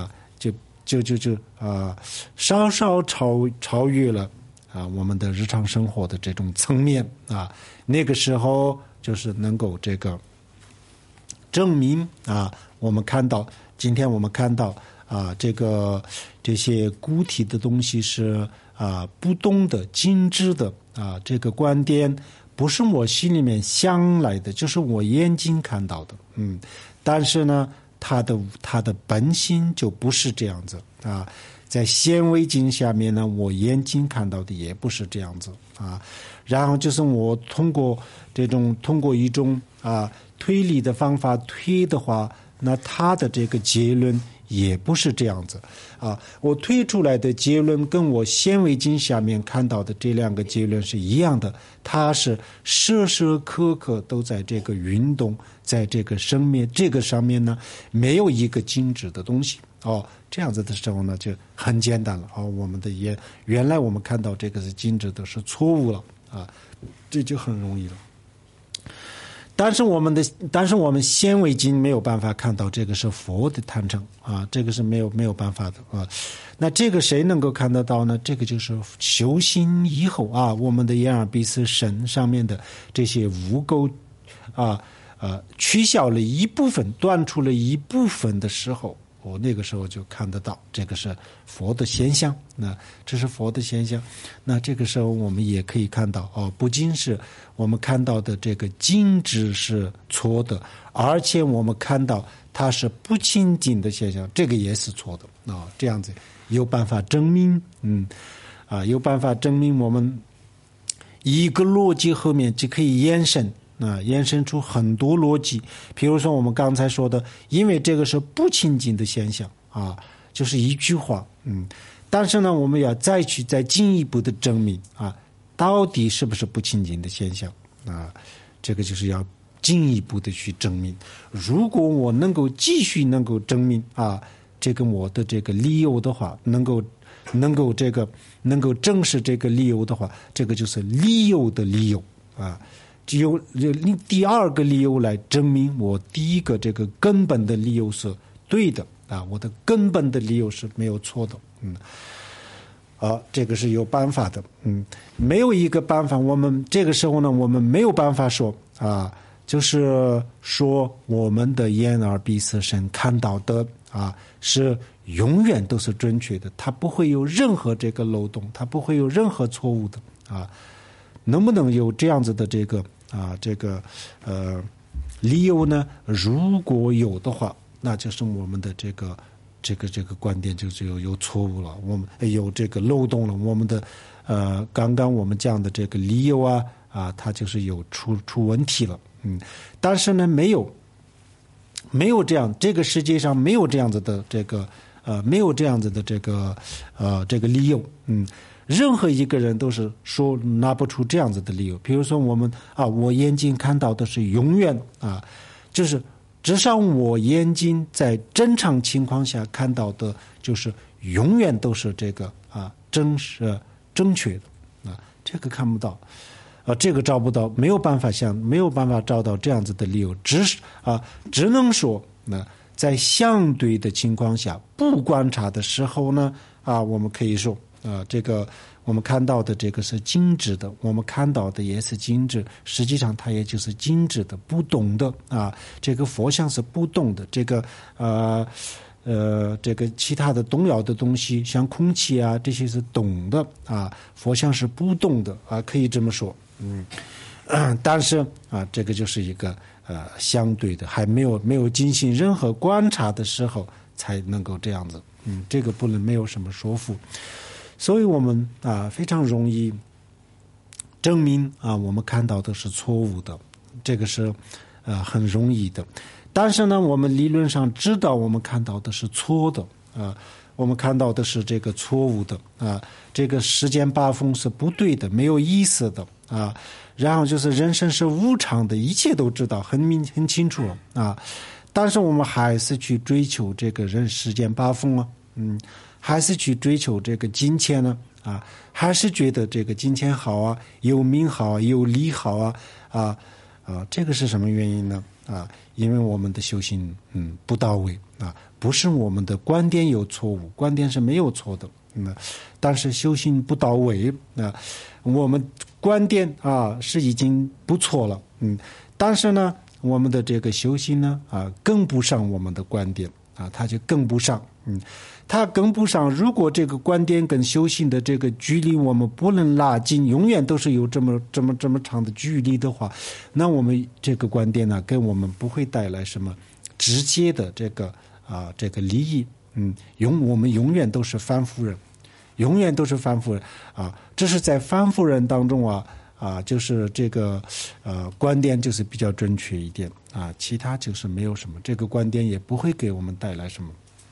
稍稍超越了我们的日常生活的这种层面啊，那个时候就是能够这个证明我们看到。今天我们看到这些固体的东西是不动的、静止的这个观点不是我心里面想来的，就是我眼睛看到的。但是呢，它的本性就不是这样子啊。在显微镜下面呢，我眼睛看到的也不是这样子啊。然后就是我通过一种推理的方法推的话。那他的这个结论也不是这样子我推出来的结论跟我显微镜下面看到的这两个结论是一样的，它是时时刻刻都在这个运动，在这个这个上面呢，没有一个静止的东西这样子的时候呢，就很简单了我们的原来我们看到这个是静止的是错误了这就很容易了。但是我们显微镜没有办法看到这个是佛的坛城这个是没有办法的那这个谁能够看得到呢？这个就是修行以后我们的眼耳鼻舌身上面的这些污垢取消了一部分，断除了一部分的时候，那个时候就看得到这个是佛的现象。那这是佛的现象。那这个时候我们也可以看到不仅是我们看到的这个静止是错的，而且我们看到它是不清净的现象，这个也是错的这样子有办法证明有办法证明我们一个逻辑后面就可以延伸出很多逻辑。比如说我们刚才说的，因为这个是不清净的现象就是一句话但是呢，我们要再进一步的证明到底是不是不清净的现象这个就是要进一步的去证明。如果我能够继续证明这个我的这个理由的话，能够证实这个理由的话，这个就是理由的理由只有第二个理由来证明我第一个这个根本的理由是对的我的根本的理由是没有错的这个是有办法的没有一个办法，我们这个时候呢，我们没有办法说就是说我们的眼耳鼻舌身看到的是永远都是准确的，它不会有任何这个漏洞，它不会有任何错误的能不能有这样子的这个理由呢？如果有的话，那就是我们的这个观点就是有错误了，我们有这个漏洞了。我们的刚刚我们讲的这个理由它就是有出问题了。但是呢，没有这样，这个世界上没有这样子的这个没有这样子的这个理由。任何一个人都是说拿不出这样子的理由。比如说我们我眼睛看到的是永远就是至少我眼睛在正常情况下看到的就是永远都是这个正确这个看不到，这个找不到，没有办法找到这样子的理由，只能说在相对的情况下，不观察的时候呢，我们可以说这个我们看到的这个是静止的，我们看到的也是静止，实际上它也就是静止的、不动的这个佛像是不动的，这个其他的动摇的东西，像空气这些是动的佛像是不动的可以这么说，但是这个就是一个相对的，还没有进行任何观察的时候才能够这样子，这个不能没有什么说服，所以我们非常容易证明我们看到的是错误的，这个是很容易的。但是呢，我们理论上知道我们看到的是错的我们看到的是这个错误的这个世间八风是不对的，没有意思的然后就是人生是无常的，一切都知道很清楚但是我们还是去追求这个世间八风还是去追求这个金钱呢还是觉得这个金钱好有名好有利好这个是什么原因呢因为我们的修行不到位不是我们的观点有错误，观点是没有错的但是修行不到位我们观点是已经不错了但是呢我们的这个修行呢跟不上我们的观点它就跟不上它跟不上，如果这个观点跟修行的这个距离我们不能拉近，永远都是有这么长的距离的话，那我们这个观点呢跟我们不会带来什么直接的这个利益我们永远都是凡夫人，永远都是凡夫人这是在凡夫人当中就是这个观点就是比较准确一点其他就是没有什么，这个观点也不会给我们带来什么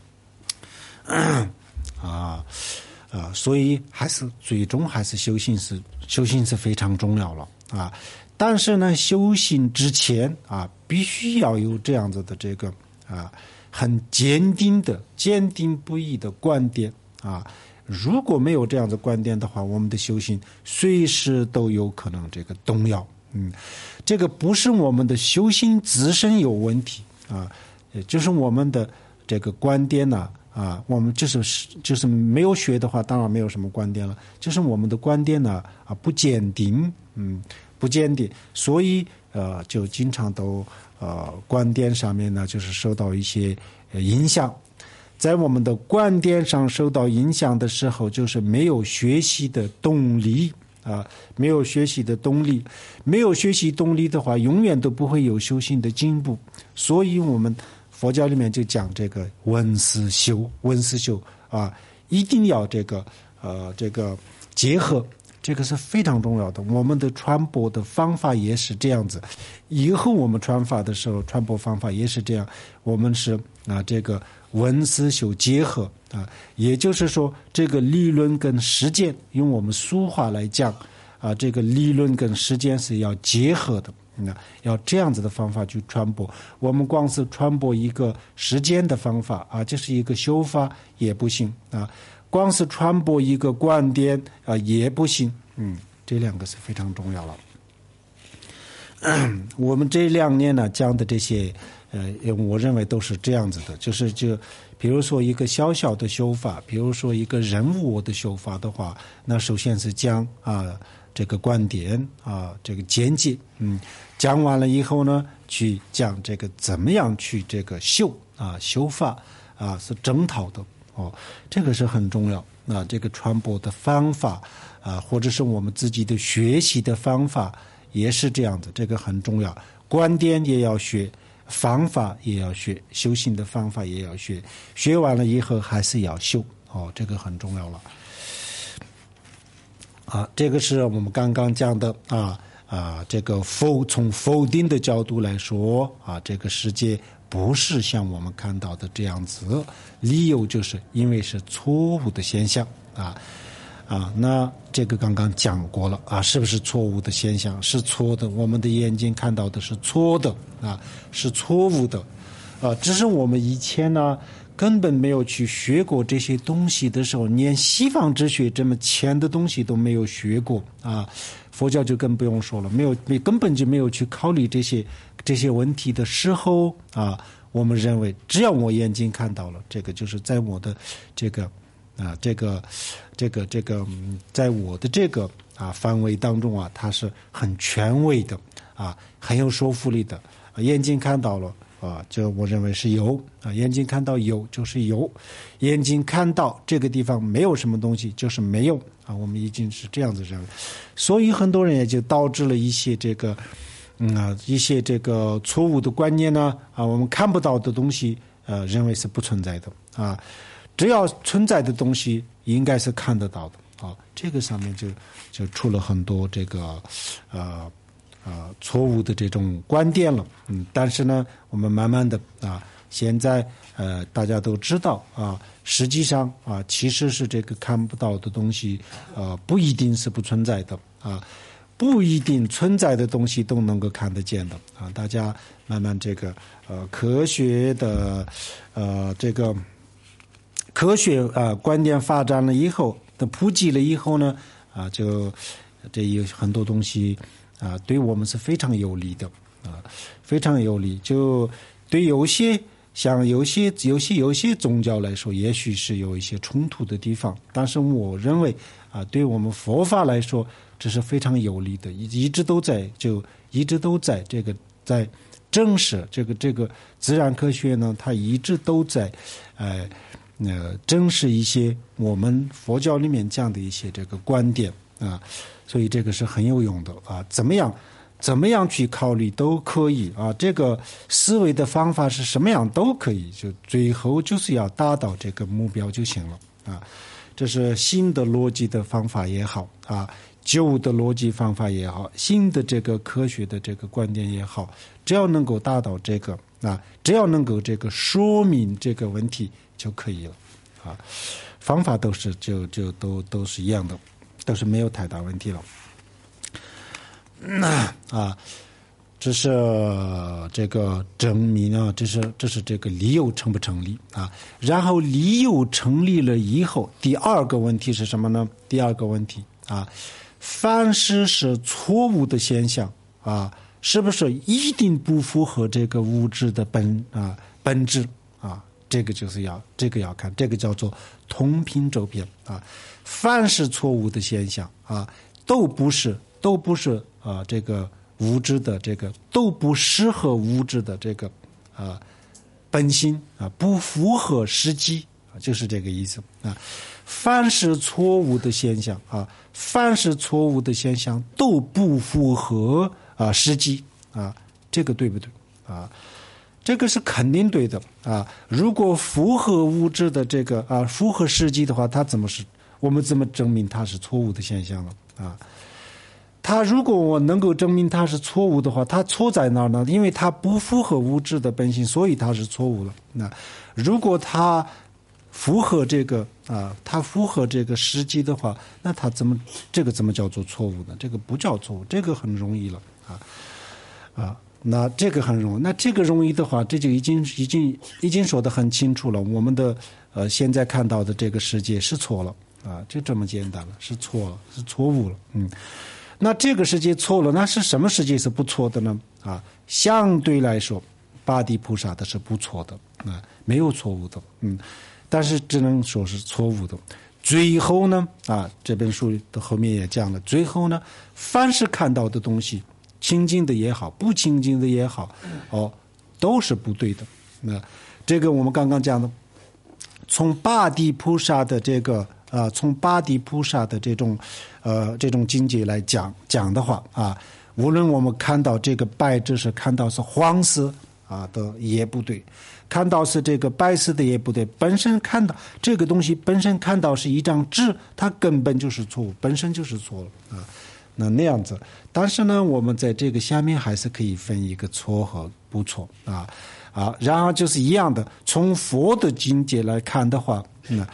所以最终还是修行是非常重要了但是呢修行之前必须要有这样子的这个很坚定不移的观点如果没有这样的观点的话，我们的修行随时都有可能这个动摇这个不是我们的修行自身有问题就是我们的这个观点我们就是没有学的话，当然没有什么观点了，就是我们的观点不坚定不坚定，所以就经常都观点上面呢就是受到一些影响。在我们的观点上受到影响的时候，就是没有学习的动力没有学习的动力，没有学习动力的话，永远都不会有修行的进步。所以我们佛教里面就讲这个闻思修一定要这个结合，这个是非常重要的。我们的传播的方法也是这样子，以后我们传法的时候，传播方法也是这样，我们是这个闻思修结合也就是说这个理论跟实践，用我们俗话来讲这个理论跟实践是要结合的要这样子的方法去传播。我们光是传播一个实践的方法这是一个修法也不行光是传播一个观点也不行这两个是非常重要了我们这2年呢讲的这些我认为都是这样子的，就比如说一个小小的修法，比如说一个人物的修法的话，那首先是讲这个观点这个见解讲完了以后呢，去讲这个怎么样去这个修法是整套的这个是很重要这个传播的方法或者是我们自己的学习的方法也是这样的，这个很重要。观点也要学，方法也要学，修行的方法也要学，学完了以后还是要修这个很重要了这个是我们刚刚讲的这个从否定的角度来说这个世界不是像我们看到的这样子，理由就是因为是错误的现象那这个刚刚讲过了是不是错误的现象？是错的，我们的眼睛看到的是错的是错误的只是我们以前呢根本没有去学过这些东西的时候，连西方哲学这么浅的东西都没有学过啊，佛教就更不用说了，根本就没有去考虑这些问题的时候啊，我们认为只要我眼睛看到了，这个就是在我的在我的这个范围当中啊，它是很权威的啊，很有说服力的。眼睛看到了就我认为是有眼睛看到有就是有，眼睛看到这个地方没有什么东西就是没有我们已经是这样子认为，所以很多人也就导致了一些这个错误的观念呢我们看不到的东西认为是不存在的只要存在的东西应该是看得到的这个上面就出了很多这个错误的这种观点了但是呢我们慢慢的现在大家都知道实际上其实是这个看不到的东西不一定是不存在的不一定存在的东西都能够看得见的大家慢慢这个科学的这个科学观点发展了以后的普及了以后呢就这有很多东西对我们是非常有利的非常有利，就对有些宗教来说也许是有一些冲突的地方，但是我认为对我们佛法来说这是非常有利的，一直都在这个在证实这个自然科学呢，它一直都在证实一些我们佛教里面讲的一些这个观点所以这个是很有用的怎么样去考虑都可以这个思维的方法是什么样都可以，就最后就是要达到这个目标就行了这是新的逻辑的方法也好旧的逻辑方法也好，新的这个科学的这个观点也好，只要能够达到这个只要能够这个说明这个问题就可以了方法都是都是一样的，都是没有太大问题了这是这个证明这是这个理由成不成立然后理由成立了以后，第二个问题是什么呢？第二个问题凡是错误的现象是不是一定不符合这个物质的本质这个就是要看，这个叫做通品周遍凡是错误的现象都不是这个物质的这个都不适合物质的这个本性不符合实际就是这个意思凡是错误的现象凡是错误的现象都不符合实际这个对不对这个是肯定对的如果符合物质的这个符合实际的话，我们怎么证明它是错误的现象了它如果我能够证明它是错误的话，它错在哪儿呢？因为它不符合物质的本性，所以它是错误了如果它符合这个它符合这个实际的话，那它怎么叫做错误呢？这个不叫错误，这个很容易了那这个很容易，那这个容易的话，这就已经说得很清楚了。我们的现在看到的这个世界是错了就这么简单了，是错了，是错误了那这个世界错了，那是什么世界是不错的呢相对来说八地菩萨的是不错的没有错误的但是只能说是错误的。最后呢这本书的后面也讲了，最后呢凡是看到的东西，清净的也好，不清净的也好都是不对的这个我们刚刚讲的，从八地菩萨的这个从八地菩萨的这种境界来讲的话无论我们看到这个白纸是看到是黄色的也不对，看到是这个白色的也不对，本身看到这个东西本身看到是一张纸，它根本就是错误，本身就是错了那样子。但是呢我们在这个下面还是可以分一个错和不错然后就是一样的，从佛的境界来看的话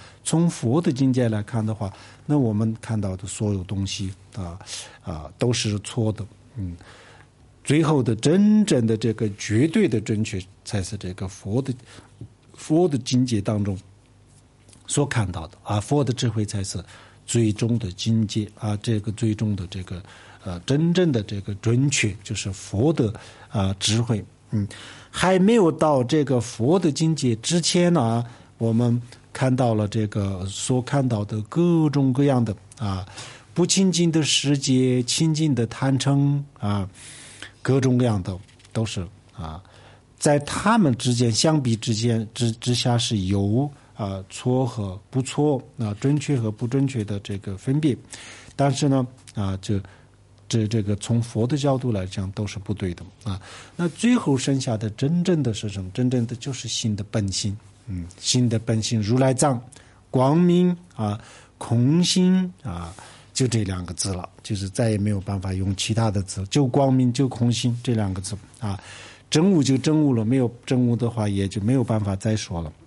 那我们看到的所有东西都是错的最后的真正的这个绝对的正确才是这个佛佛的境界当中所看到的啊，佛的智慧才是最终的境界啊，这个最终的这个真正的这个准确就是佛的智慧。还没有到这个佛的境界之前呢，我们看到了这个所看到的各种各样的不清净的世界、清净的贪嗔各种各样的都是在他们之间相比之下是有错和不错准确和不准确的这个分别，但是呢这个从佛的角度来讲都是不对的那最后剩下的真正的是什么？真正的就是心的本性，心的本性如来藏、光明空性就这两个字了，就是再也没有办法用其他的字，就光明就空性这两个字真悟就真悟了，没有真悟的话也就没有办法再说了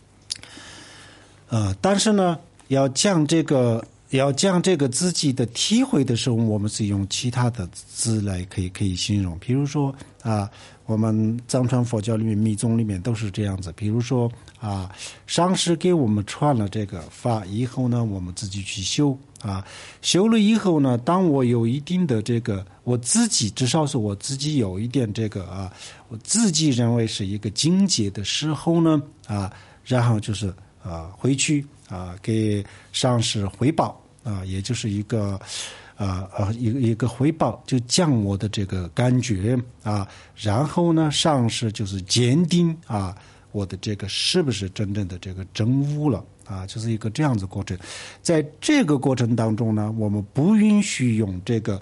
但是呢要讲这个自己的体会的时候，我们是用其他的字来可以形容。比如说我们藏传佛教里面密宗里面都是这样子。比如说上师给我们传了这个法以后呢，我们自己去修修了以后呢，当我有一定的这个我自己至少是我自己有一点这个我自己认为是一个境界的时候呢然后就是回去给上师汇报也就是一个汇报，就讲我的这个感觉然后呢上师就是鉴定我的这个是不是真正的这个真悟了就是一个这样子过程。在这个过程当中呢，我们不允许用这个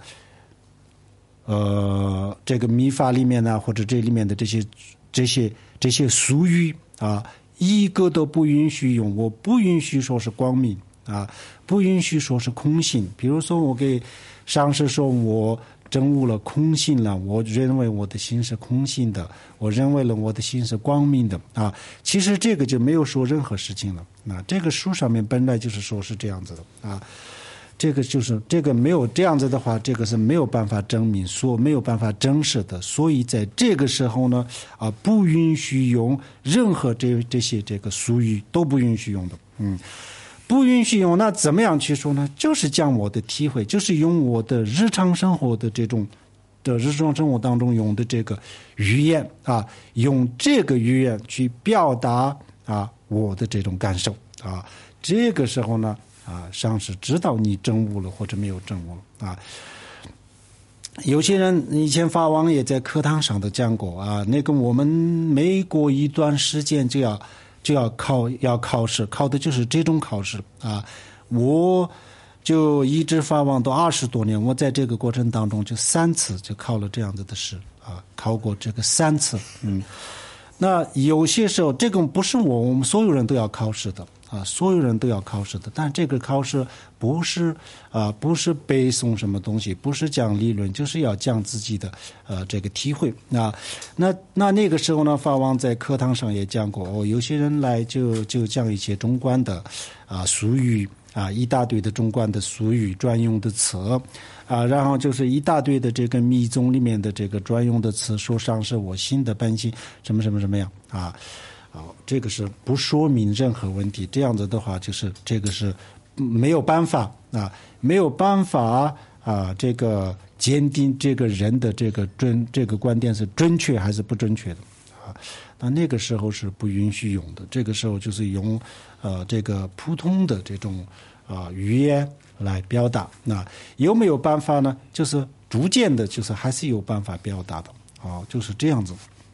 密法里面呢，或者这里面的这些俗语一个都不允许用。我不允许说是光明不允许说是空性。比如说我给上师说我真悟了空性了，我认为我的心是空性的，我认为了我的心是光明的其实这个就没有说任何事情了这个书上面本来就是说是这样子的这个就是这个没有这样子的话，这个是没有办法证明，没有办法证实的。所以在这个时候呢不允许用任何这些这个俗语，都不允许用的不允许用。那怎么样去说呢？就是讲我的体会，就是用我的日常生活的日常生活当中用的这个语言用这个语言去表达我的这种感受这个时候呢上师知道你真悟了或者没有真悟了有些人以前法王也在课堂上都讲过那个我们每过一段时间就要考试，考的就是这种考试我就一直法王都20多年，我在这个过程当中就3次就考了这样子的试考过这个3次那有些时候这个不是我们所有人都要考试的所有人都要考试的，但这个考试不是背诵什么东西，不是讲理论，就是要讲自己的这个体会那个时候呢，法王在课堂上也讲过有些人来就讲一些中观的俗语一大堆的中观的俗语专用的词然后就是一大堆的这个密宗里面的这个专用的词，说上是我心的本性什么什么什么样这个是不说明任何问题。这样子的话，就是这个是没有办法没有办法这个鉴定这个人的这个观点是准确还是不准确的那个时候是不允许用的。这个时候就是用这个普通的这种语言来表达。那有没有办法呢？就是逐渐的，就是还是有办法表达的就是这样子。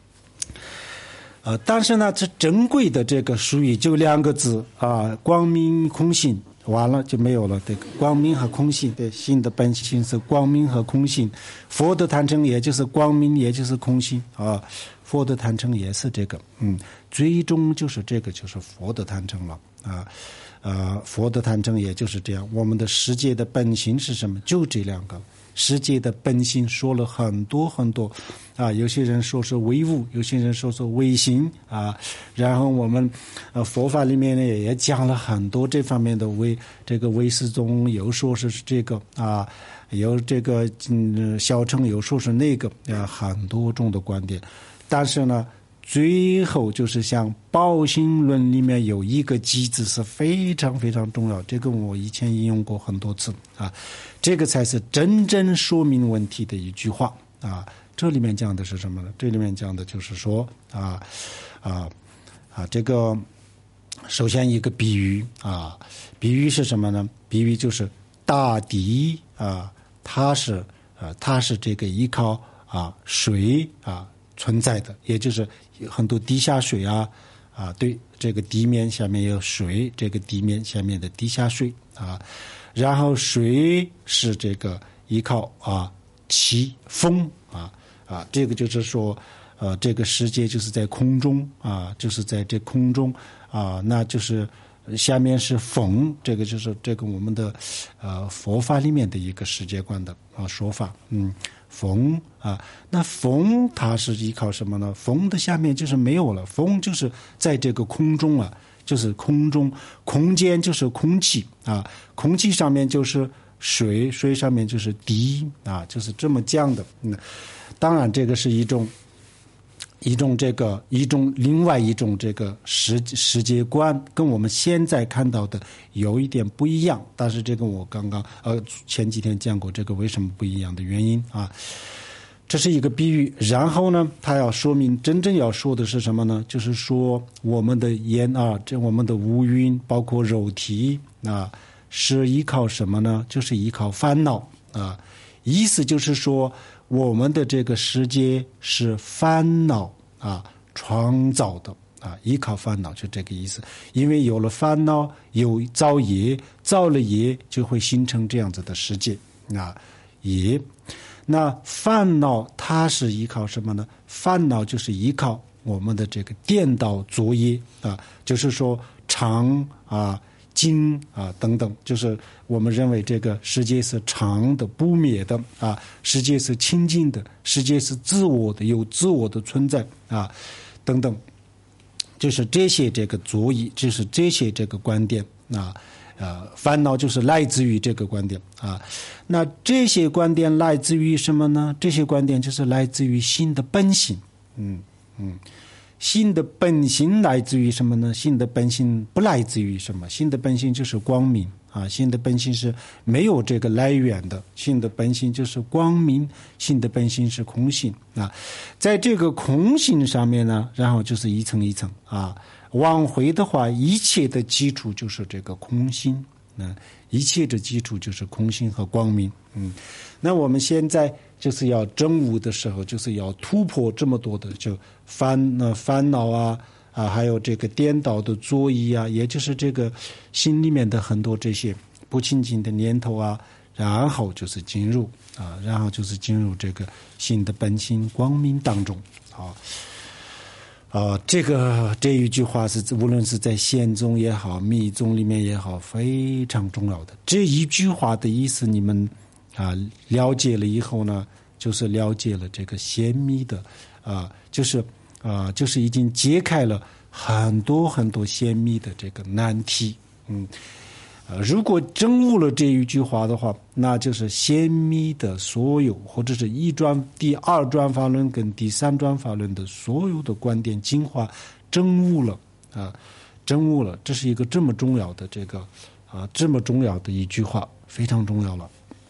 但是呢，这珍贵的这个术语就2个字光明空性，完了就没有了。这个光明和空性，对，心的本性是光明和空性。佛的坛城也就是光明，也就是空性佛的坛城也是这个，最终就是这个就是佛的坛城了佛的坛城也就是这样。我们的世界的本性是什么？就这2个。世界的本性说了很多很多有些人说是唯物，有些人说是唯心然后我们佛法里面呢也讲了很多这方面的这个唯识宗有说是这个有这个小乘有说是那个很多种的观点。但是呢最后就是像报信论里面有一个机制是非常非常重要，这个我以前引用过很多次啊，这个才是真正说明问题的一句话啊。这里面讲的是什么呢？这里面讲的就是说这个首先一个比喻啊，比喻是什么呢？比喻就是大地啊，它是这个依靠水存在的，也就是很多地下水对，这个地面下面有水，这个地面下面的地下水然后水是这个依靠气风这个就是说这个世界就是在空中就是在这空中那就是下面是风，这个就是这个我们的佛法里面的一个世界观的说法。风那风它是依靠什么呢？风的下面就是没有了，风就是在这个空中就是空中，空间就是空气空气上面就是水，水上面就是地就是这么讲的。当然这个是一种另外一种这个世界观，跟我们现在看到的有一点不一样，但是这个我刚刚前几天讲过这个为什么不一样的原因这是一个比喻。然后呢，他要说明真正要说的是什么呢？就是说我们的我们的五蕴包括肉体是依靠什么呢？就是依靠烦恼意思就是说我们的这个世界是烦恼创造的依靠烦恼，就这个意思。因为有了烦恼，有造业，造了业就会形成这样子的世界业。那烦恼它是依靠什么呢？烦恼就是依靠我们的这个颠倒作业就是说常经等等，就是我们认为这个世界是常的不灭的世界是清净的，世界是自我的，有自我的存在等等，就是这些这个作业，就是这些这个观点烦恼就是来自于这个观点那这些观点来自于什么呢？这些观点就是来自于心的本性心的本性来自于什么呢？心的本性不来自于什么？心的本性就是光明心的本性是没有这个来源的，心的本性就是光明，心的本性是空性在这个空性上面呢，然后就是一层一层往回的话，一切的基础就是这个空性一切的基础就是空性和光明那我们现在就是要证悟的时候，就是要突破这么多的就烦恼还有这个颠倒的作业也就是这个心里面的很多这些不清净的念头然后就是进入这个心的本性光明当中这一句话是无论是在显宗也好，密宗里面也好，非常重要的。这一句话的意思，你们了解了以后呢，就是了解了这个显密的就是已经揭开了很多很多显密的这个难题如果证悟了这一句话的话，那就是显密的所有，或者是第二转法轮跟第三转法轮的所有的观点精华证悟了这是一个这么重要的这么重要的一句话，非常重要了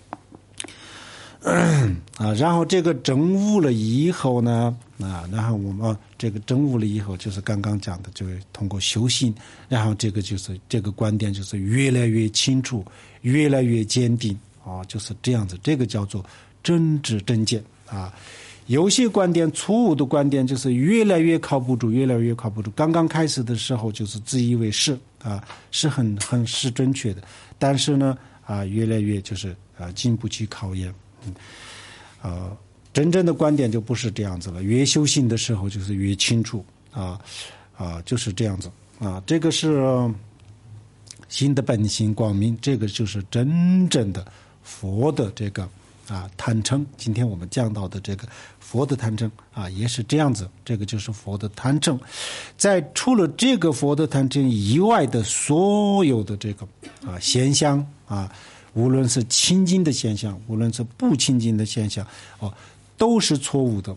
然后这个证悟了以后呢然后我们这个证悟了以后，就是刚刚讲的，就是通过修行，然后这个就是这个观点就是越来越清楚，越来越坚定就是这样子，这个叫做真知真见有些观点错误的观点就是越来越靠不住，越来越靠不住。刚刚开始的时候就是自以为是是很是正确的，但是呢越来越就是经不起考验真正的观点就不是这样子了，越修行的时候就是越清楚就是这样子这个是心的本性光明，这个就是真正的佛的这个坦诚。今天我们讲到的这个佛的坦诚也是这样子，这个就是佛的坦诚。在除了这个佛的坦诚以外的所有的这个现象无论是清净的现象，无论是不清净的现象都是错误的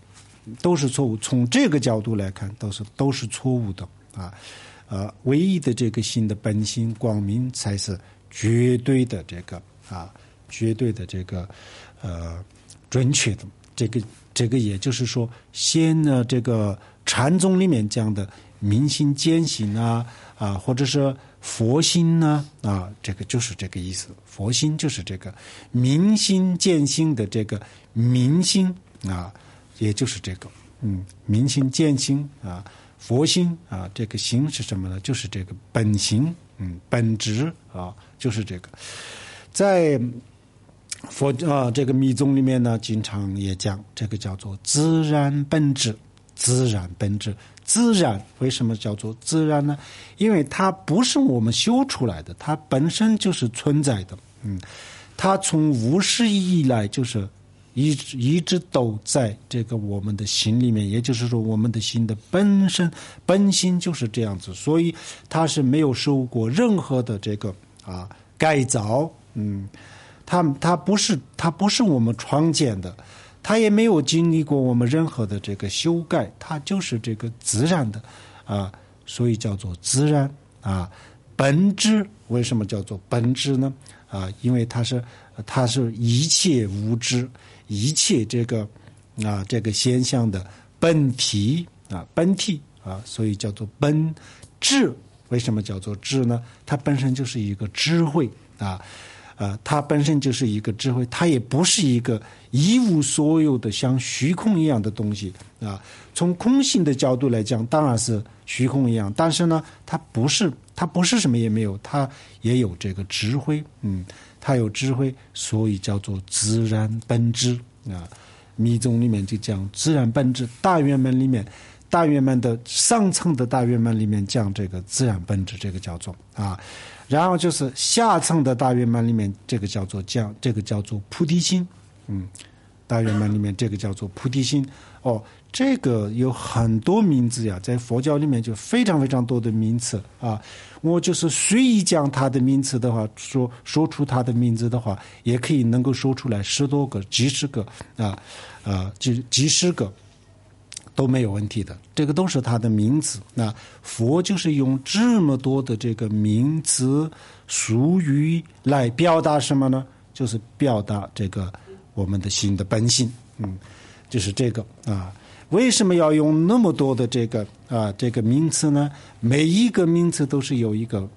都是错误。从这个角度来看，都是错误的啊。唯一的这个心的本性光明才是绝对的绝对的准确的。这个也就是说，先呢这个禅宗里面讲的明心见性或者是佛心呢这个就是这个意思。佛心就是这个明心见性的这个明心也就是这个明心见性佛心这个心是什么呢？就是这个本性本质就是这个。在这个密宗里面呢，经常也讲这个叫做自然本质。自然本质，自然为什么叫做自然呢？因为它不是我们修出来的，它本身就是存在的。它从无始以来就是一直都在这个我们的心里面，也就是说我们的心的本心就是这样子，所以它是没有受过任何的这个改造。它不是我们创建的，它也没有经历过我们任何的这个修改，它就是这个自然的所以叫做自然本质。为什么叫做本质呢？因为它是一切物质一切这个现象的本体所以叫做本质。为什么叫做智呢？它本身就是一个智慧它本身就是一个智慧，它也不是一个一无所有的像虚空一样的东西从空性的角度来讲，当然是虚空一样，但是呢，它不是什么也没有，它也有这个智慧它有智慧，所以叫做自然本质密宗里面就讲自然本质。大圆满里面，大圆满的上层的大圆满里面讲这个自然本质，这个叫做然后就是下层的大圆满里面这个叫做菩提心大圆满里面这个叫做菩提心这个有很多名字在佛教里面就非常非常多的名词我就是随意讲它的名词的话，说出它的名字的话，也可以能够说出来10多个几十个几十个都没有问题的，这个都是它的名词。佛就是用这么多的这个名词俗语来表达什么呢？就是表达这个我们的心的本性就是这个为什么要用那么多的这个名词呢？每一个名词都是有一个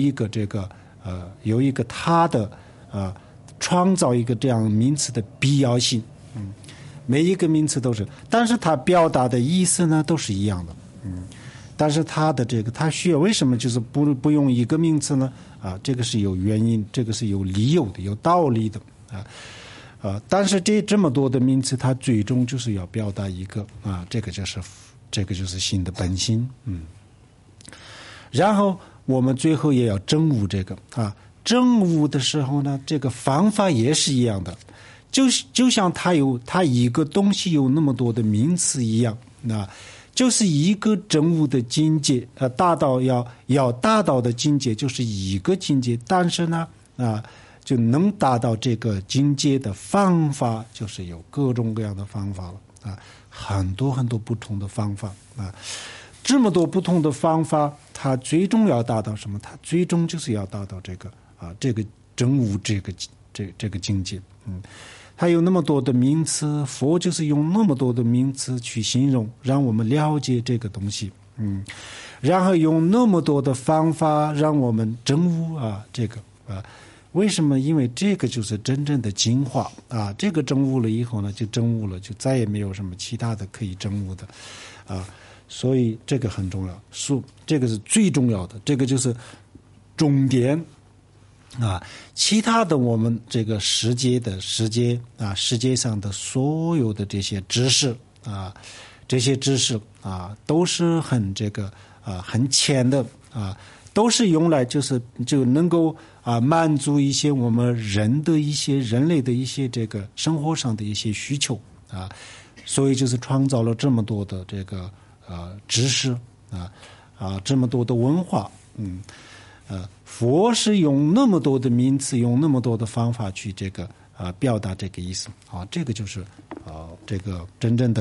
它的创造一个这样名词的必要性每一个名词都是，但是它表达的意思呢都是一样的但是它的它需要为什么就是不用一个名词呢这个是有原因，这个是有理由的，有道理的但是这么多的名词，它最终就是要表达一个这个就是心的本性然后我们最后也要证悟这个证悟的时候呢，这个方法也是一样的，就像它一个东西有那么多的名词一样就是一个证悟的境界达到要达到的境界就是一个境界，但是呢就能达到这个境界的方法就是有各种各样的方法了很多很多不同的方法这么多不同的方法，它最终要达到什么？它最终就是要达到这个证悟这个境界它有那么多的名词，佛就是用那么多的名词去形容，让我们了解这个东西然后用那么多的方法让我们证悟这个为什么？因为这个就是真正的精华这个证悟了以后呢，就证悟了，就再也没有什么其他的可以证悟的所以这个很重要，这个是最重要的，这个就是重点其他的我们这个世界上的所有的这些知识都是很很浅的都是用来就能够满足一些我们人类的一些这个生活上的一些需求所以就是创造了这么多的这个知识这么多的文化佛是用那么多的名词，用那么多的方法去表达这个意思这个就是这个真正的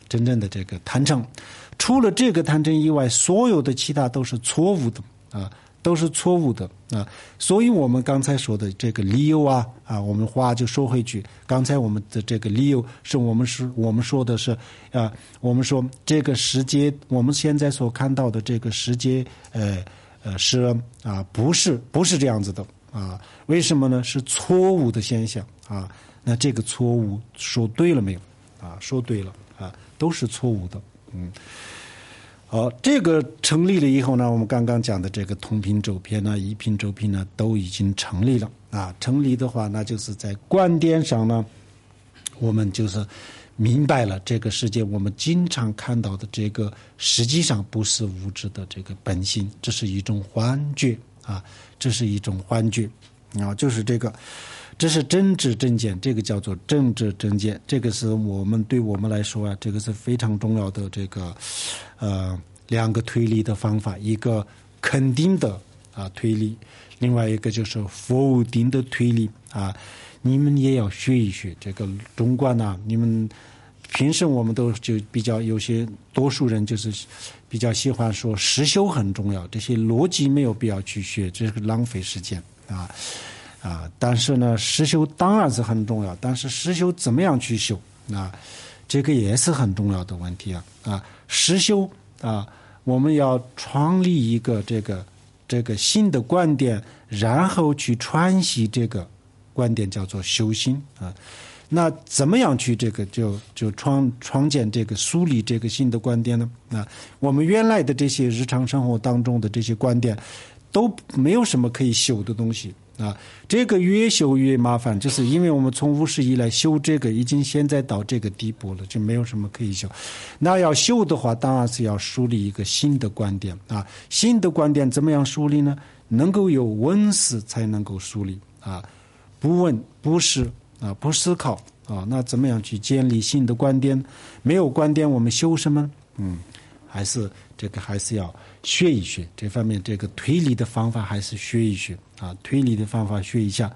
真正的这个坛城。除了这个坛城以外，所有的其他都是错误的啊，都是错误的啊。所以我们刚才说的这个理由啊，我们话就说回去，刚才我们的这个理由是我们说的是我们说这个世界，我们现在所看到的这个世界是不是这样子的啊？为什么呢？是错误的现象啊。那这个错误说对了没有啊？说对了啊，都是错误的。好，这个成立了以后呢，我们刚刚讲的这个通品周篇呢、一品周篇呢，都已经成立了啊。成立的话，那就是在观点上呢，我们就是明白了这个世界我们经常看到的这个实际上不是物质的这个本性，这是一种幻觉啊，这是一种幻觉啊，就是这个。这是政治正见，这个叫做政治正见，这个是对我们来说啊，这个是非常重要的这个两个推理的方法，一个肯定的推理，另外一个就是否定的推理啊。你们也要学一学这个中观啊，你们平时我们都就比较有些多数人就是比较喜欢说实修很重要，这些逻辑没有必要去学，这是浪费时间但是呢，实修当然是很重要，但是实修怎么样去修这个也是很重要的问题实修我们要创立一个这个新的观点，然后去传习这个观点，叫做修心那怎么样去这个就创建这个树立这个新的观点呢？我们原来的这些日常生活当中的这些观点都没有什么可以修的东西这个越修越麻烦，就是因为我们从无始以来修这个已经现在到这个地步了，就没有什么可以修。那要修的话，当然是要树立一个新的观点新的观点怎么样树立呢？能够有闻思才能够树立不问不识不思考那怎么样去建立新的观点？没有观点，我们修什么？还是要学一学这方面，这个推理的方法还是学一学推理的方法学一下。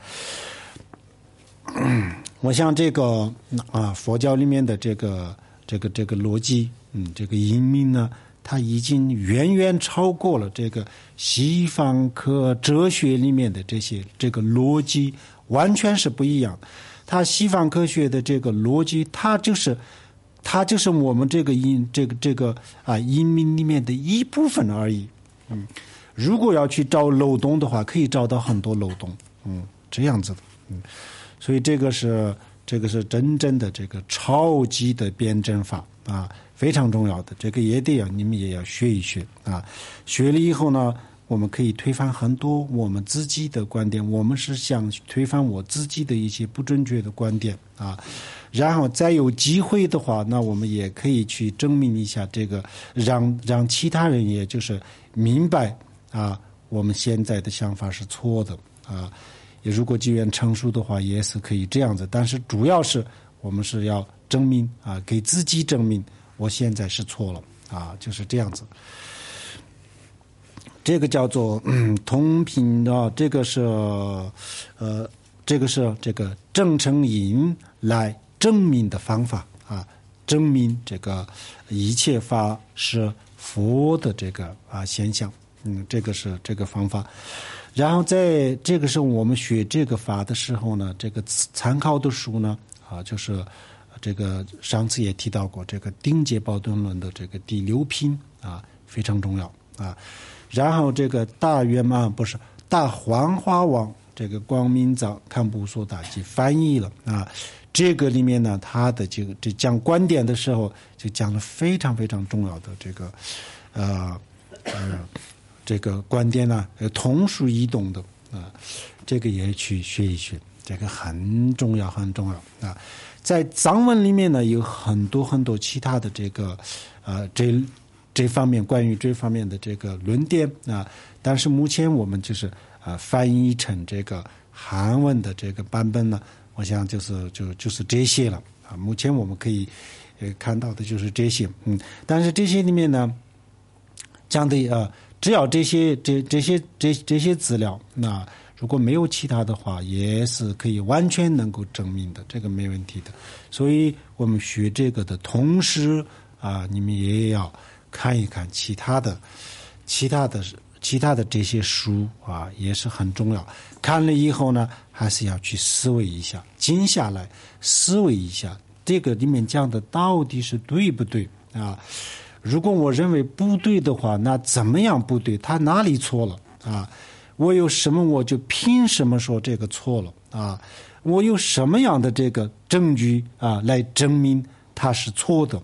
我想这个佛教里面的这个逻辑，这个因明呢，它已经远远超过了这个西方科哲学里面的这个逻辑，完全是不一样。它西方科学的这个逻辑，它就是我们这个因明里面的一部分而已。如果要去找漏洞的话，可以找到很多漏洞。这样子的。所以这个是真正的这个超级的辩证法非常重要的。这个你们也要学一学学了以后呢，我们可以推翻很多我们自己的观点，我们是想推翻我自己的一些不正确的观点然后再有机会的话，那我们也可以去证明一下这个，让其他人也就是明白我们现在的想法是错的也如果机缘成熟的话，也是可以这样子。但是主要是我们是要证明给自己证明我现在是错了就是这样子。这个叫做通品这个是这个证成因来证明的方法证明这个一切法是佛的这个现象。这个是这个方法。然后在这个时候我们学这个法的时候呢，这个参考的书呢就是这个上次也提到过，这个定解宝顿论的这个第6品非常重要然后这个大幻化王这个光明藏堪布索达吉翻译了这个里面呢，他的这讲观点的时候就讲了非常非常重要的这个观点呢，同属异动的这个也去学一学，这个很重要很重要在藏文里面呢，有很多很多其他的这个这方面关于这方面的这个论点但是目前我们就是翻译成这个韩文的这个版本呢，我想就是这些了目前我们可以看到的就是这些但是这些里面呢讲的只要这些资料，那如果没有其他的话，也是可以完全能够证明的，这个没问题的。所以我们学这个的同时你们也要看一看其他的这些书也是很重要。看了以后呢，还是要去思维一下，静下来思维一下，这个里面讲的到底是对不对啊？如果我认为不对的话，那怎么样不对？他哪里错了啊？我有什么我就凭什么说这个错了啊？我有什么样的这个证据来证明它是错的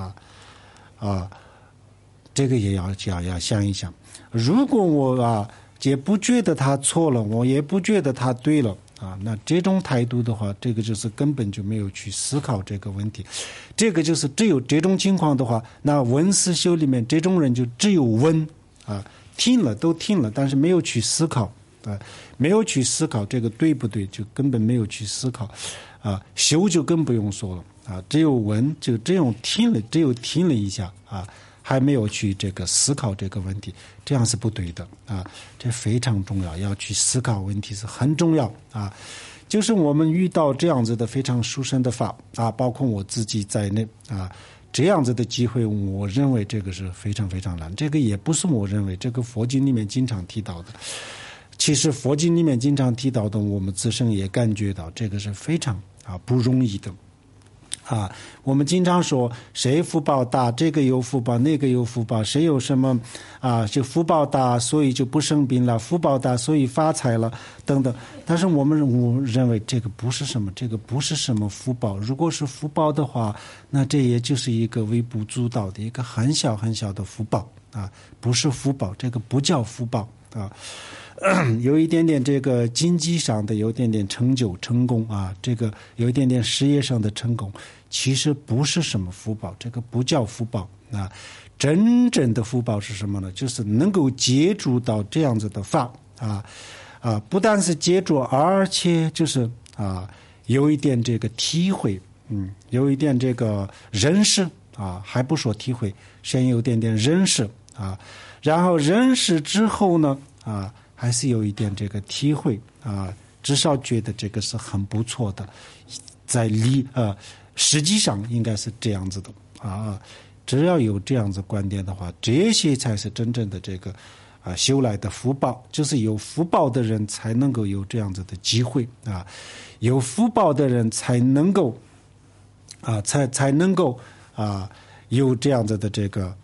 这个也要想一想。如果我也不觉得他错了，我也不觉得他对了那这种态度的话，这个就是根本就没有去思考这个问题。这个就是只有这种情况的话，那闻思修里面这种人就只有闻都听了，但是没有去思考没有去思考这个对不对，就根本没有去思考修就更不用说了只有闻，就这种只有听了一下还没有去这个思考这个问题，这样是不对的这非常重要，要去思考问题是很重要就是我们遇到这样子的非常殊胜的法包括我自己在内这样子的机会，我认为这个是非常非常难。这个也不是我认为，这个佛经里面经常提到的。其实佛经里面经常提到的，我们自身也感觉到这个是非常不容易的我们经常说谁福报大，这个有福报，那个有福报，谁有什么就福报大，所以就不生病了，福报大，所以发财了等等。但是我认为这个不是什么福报。如果是福报的话，那这也就是一个微不足道的一个很小很小的福报不是福报，这个不叫福报有一点点这个经济上的有一点点成就成功这个有一点点事业上的成功，其实不是什么福报，这个不叫福报真正的福报是什么呢？就是能够接触到这样子的法不但是接触，而且就是有一点这个体会有一点这个认识还不说体会，先有点点认识然后认识之后呢还是有一点这个体会至少觉得这个是很不错的，在实际上应该是这样子的只要有这样子观点的话，这些才是真正的这个修来的福报，就是有福报的人才能够有这样子的机会有福报的人才能够才能够有这样子的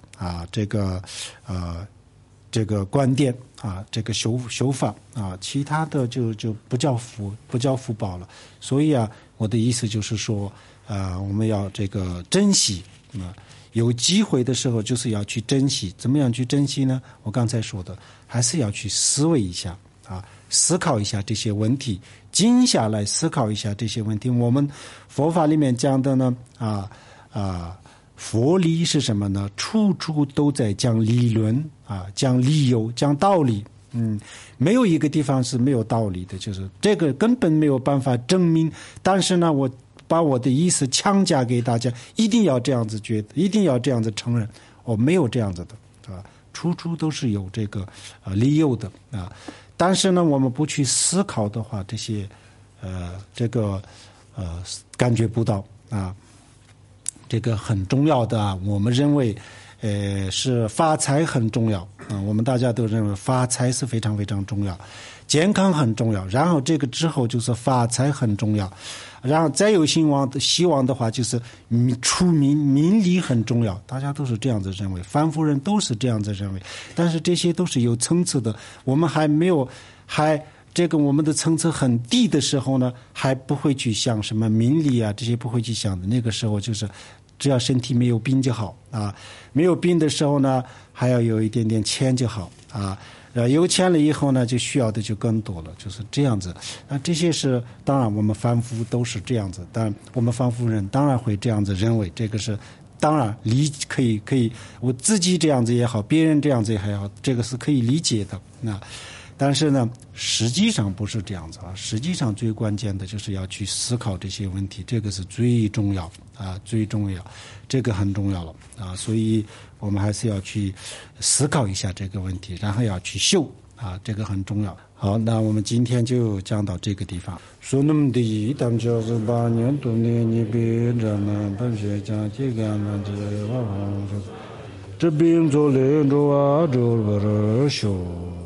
这个观点这个修法其他的就不叫福报了。所以我的意思就是说我们要这个珍惜有机会的时候就是要去珍惜。怎么样去珍惜呢？我刚才说的，还是要去思维一下思考一下这些问题，静下来思考一下这些问题。我们佛法里面讲的呢佛理是什么呢？处处都在讲理论讲理由，讲道理没有一个地方是没有道理的，就是这个根本没有办法证明。但是呢，我把我的意思强加给大家，一定要这样子觉得，一定要这样子承认。没有这样子的处处都是有这个理由的但是呢，我们不去思考的话，这些这个感觉不到这个很重要的我们认为是发财很重要我们大家都认为发财是非常非常重要，健康很重要，然后这个之后就是发财很重要，然后再有希望的话就是出名利很重要，大家都是这样子认为，凡夫人都是这样子认为。但是这些都是有层次的，我们这个我们的层次很低的时候呢，还不会去想什么名利这些不会去想的。那个时候就是只要身体没有病就好没有病的时候呢，还要有一点点钱就好有钱了以后呢，就需要的就更多了，就是这样子这些是当然我们凡夫都是这样子，但我们凡夫人当然会这样子认为，这个是当然可以我自己这样子也好，别人这样子也好，这个是可以理解的但是呢，实际上不是这样子实际上最关键的就是要去思考这些问题，这个是最重要最重要，这个很重要了所以我们还是要去思考一下这个问题，然后要去修这个很重要。好，那我们今天就讲到这个地方。说那么的，咱们就是8年多年，你别着呢，本学讲这个呢，这娃娃这病做来着啊，着不着修。